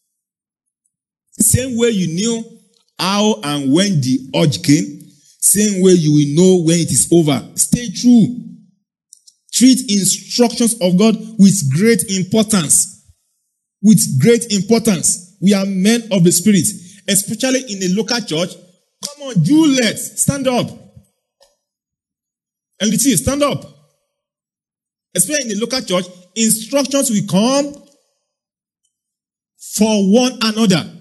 Same way you knew how and when the urge came, same way you will know when it is over. Stay true. Treat instructions of God with great importance. With great importance. We are men of the Spirit, especially in a local church. Come on, Juliet, stand up. L D T, stand up. Especially in the local church, instructions will come for one another.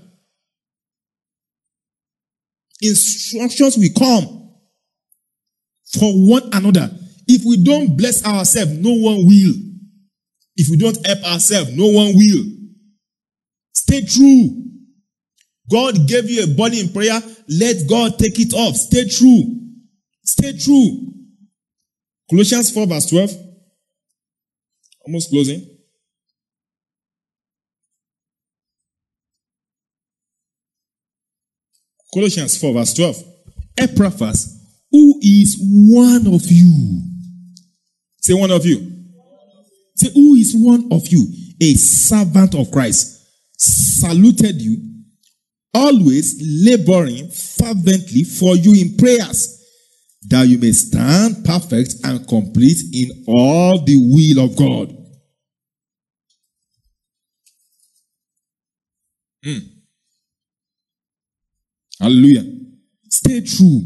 Instructions will come for one another. If we don't bless ourselves, no one will. If we don't help ourselves, no one will. Stay true. God gave you a body in prayer. Let God take it off. Stay true. Stay true. Colossians four verse twelve. Almost closing. Colossians four verse twelve. Epaphras, who is one of you. Say one of you. Say, who is one of you? A servant of Christ. Saluted you, always laboring fervently for you in prayers, that you may stand perfect and complete in all the will of God. Mm. Hallelujah. Stay true.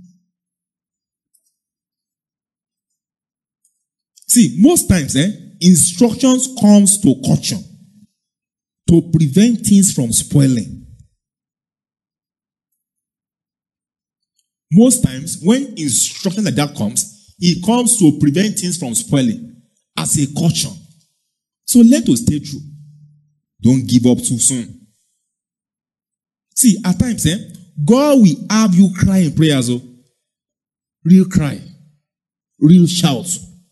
See, most times, eh, instructions comes to caution, to prevent things from spoiling. Most times, when instruction like that comes, it comes to prevent things from spoiling, as a caution. So let us stay true. Don't give up too soon. See, at times, eh, God will have you cry in prayers. Oh, real cry, real shout.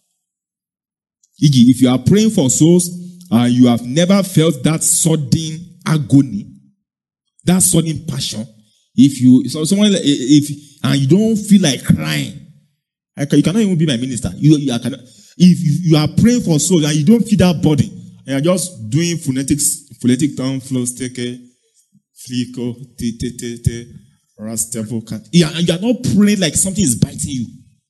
If you are praying for souls and you have never felt that sudden agony, that sudden passion, if you so someone if and you don't feel like crying, you cannot even be my minister. You, you cannot, if you, you are praying for souls and you don't feel that body, and you're just doing phonetic phonetic tongue flows, take a flico, te te te te, rastevo cat. You are not praying like something is biting you.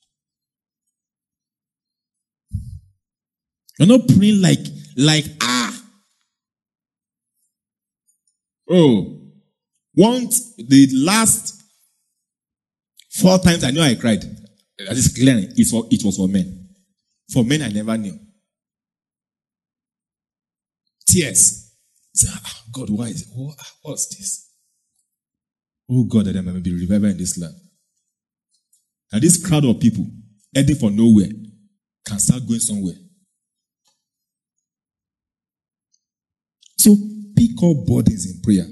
You're not praying like, like, ah. Oh. Once, the last Four times I knew I cried. That is clearing. It was, it was for men. For men I never knew. Tears. Say, ah, God, why is it? What, what's this? Oh God, that there may be revival in this land. And this crowd of people heading for nowhere can start going somewhere. So pick up burdens in prayer.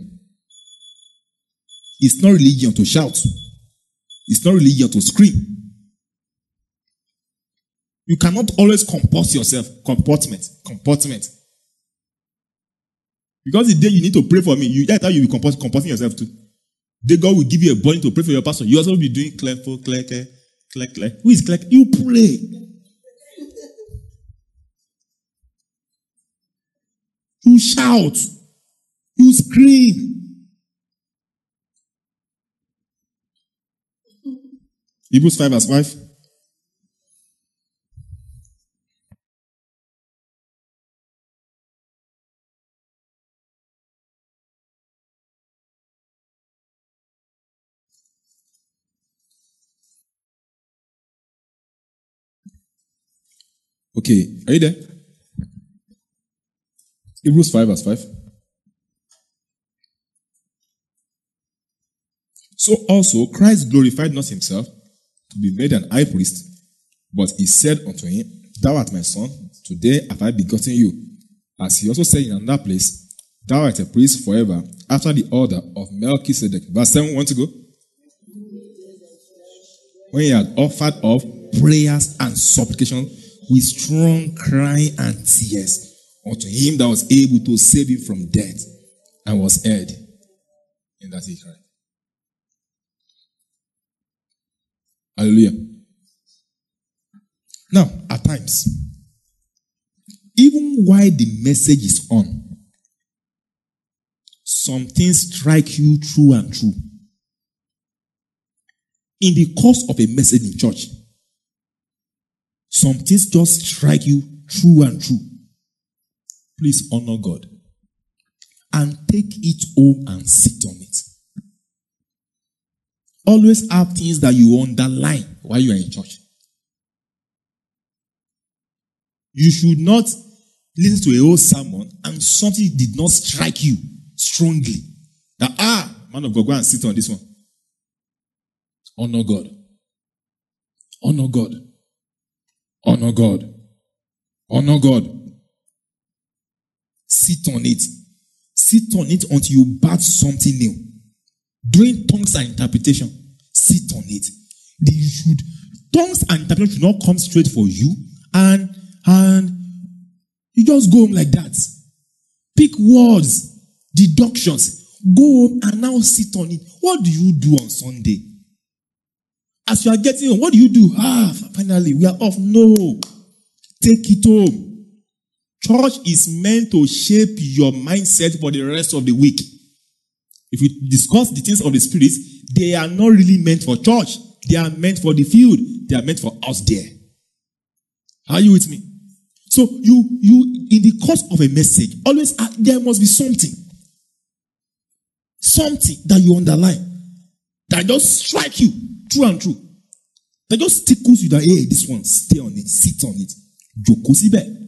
It's not religion to shout. It's not religion to scream. You cannot always compose yourself. Comportment. Comportment. Because the day you need to pray for me, you, that's how you will be compos- composing yourself too. The God will give you a burden to pray for your pastor. You also will be doing clear, clear, clear, clear, clear. Who is clear? You pray. You shout. You scream. Hebrews five verse five. Okay, are you there? Hebrews five verse five. So also Christ glorified not himself to be made an high priest, but he said unto him, Thou art my son, today have I begotten you. As he also said in another place, Thou art a priest forever, after the order of Melchizedek. Verse seven, want to go? When he had offered up prayers and supplication with strong crying and tears unto him that was able to save him from death, and was heard. And that he cried. Hallelujah. Now, at times, even while the message is on, some things strike you true and true. In the course of a message in church, some things just strike you true and true. Please honor God and take it home and sit on it. Always have things that you underline while you are in church. You should not listen to a whole sermon and something did not strike you strongly. That, ah, man of God, go and sit on this one. Honor God. Honor God. Honor God. Honor God. Sit on it. Sit on it until you batch something new. Doing tongues and interpretation, sit on it. They should, tongues and interpretation should not come straight for you and, and you just go home like that. Pick words, deductions, go home and now sit on it. What do you do on Sunday? As you are getting home, what do you do? Ah, finally, we are off. No. Take it home. Church is meant to shape your mindset for the rest of the week. If we discuss the things of the Spirit, they are not really meant for church. They are meant for the field. They are meant for us there. Are you with me? So you, you, in the course of a message, always uh, there must be something. Something that you underline. That just strike you, true and true. That just tickles you that, hey, this one, stay on it, sit on it. Joko sibe.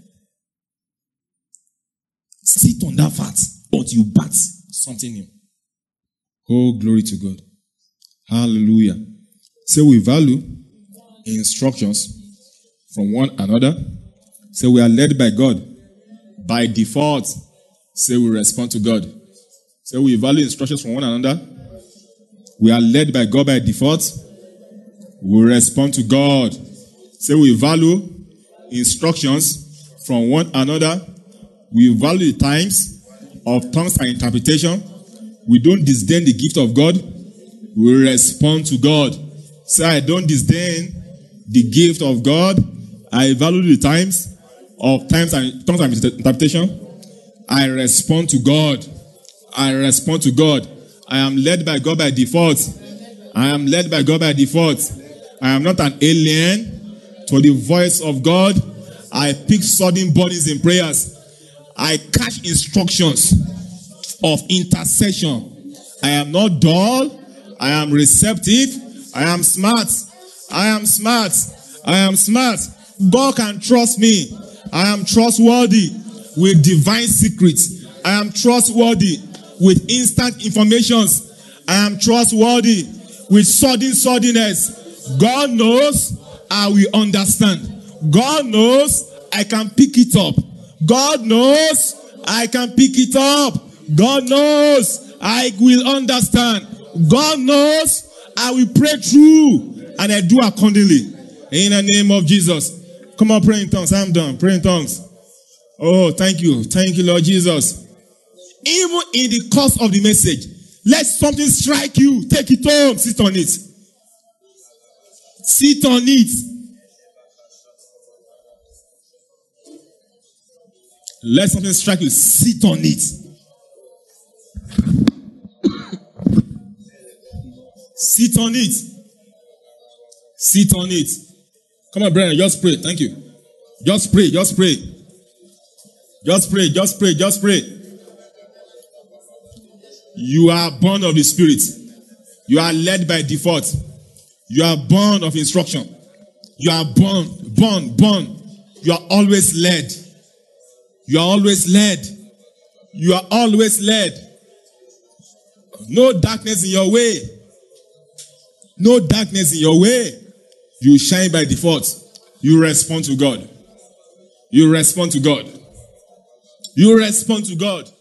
Sit on that fat, but you bat something new. Oh, glory to God. Hallelujah. Say we value instructions from one another. Say we are led by God. By default, say we respond to God. Say we value instructions from one another. We are led by God by default. We respond to God. Say we value instructions from one another. We value the times of tongues and interpretation. We don't disdain the gift of God. We respond to God. Say, I don't disdain the gift of God. I value the times of times and tongues and interpretation. I respond to God. I respond to God. I am led by God by default. I am led by God by default. I am not an alien to the voice of God. I pick sudden bodies in prayers. I catch instructions of intercession. I am not dull. I am receptive. I am smart. I am smart. I am smart. God can trust me. I am trustworthy with divine secrets. I am trustworthy with instant informations. I am trustworthy with sudden suddenness. God knows I will understand. God knows I can pick it up. God knows I can pick it up. God knows I will understand. God knows I will pray through and I do accordingly. In the name of Jesus. Come on, pray in tongues. I'm done. Pray in tongues. Oh, thank you. Thank you, Lord Jesus. Even in the course of the message, let something strike you. Take it home. Sit on it. Sit on it. Let something strike you. Sit on it. Sit on it. Sit on it. Come on, Brian. Just pray. Thank you. Just pray. Just pray. Just pray. Just pray. Just pray. You are born of the Spirit. You are led by default. You are born of instruction. You are born, born, born. You are always led. You are always led. You are always led. No darkness in your way. No darkness in your way. You shine by default. You respond to God. You respond to God. You respond to God.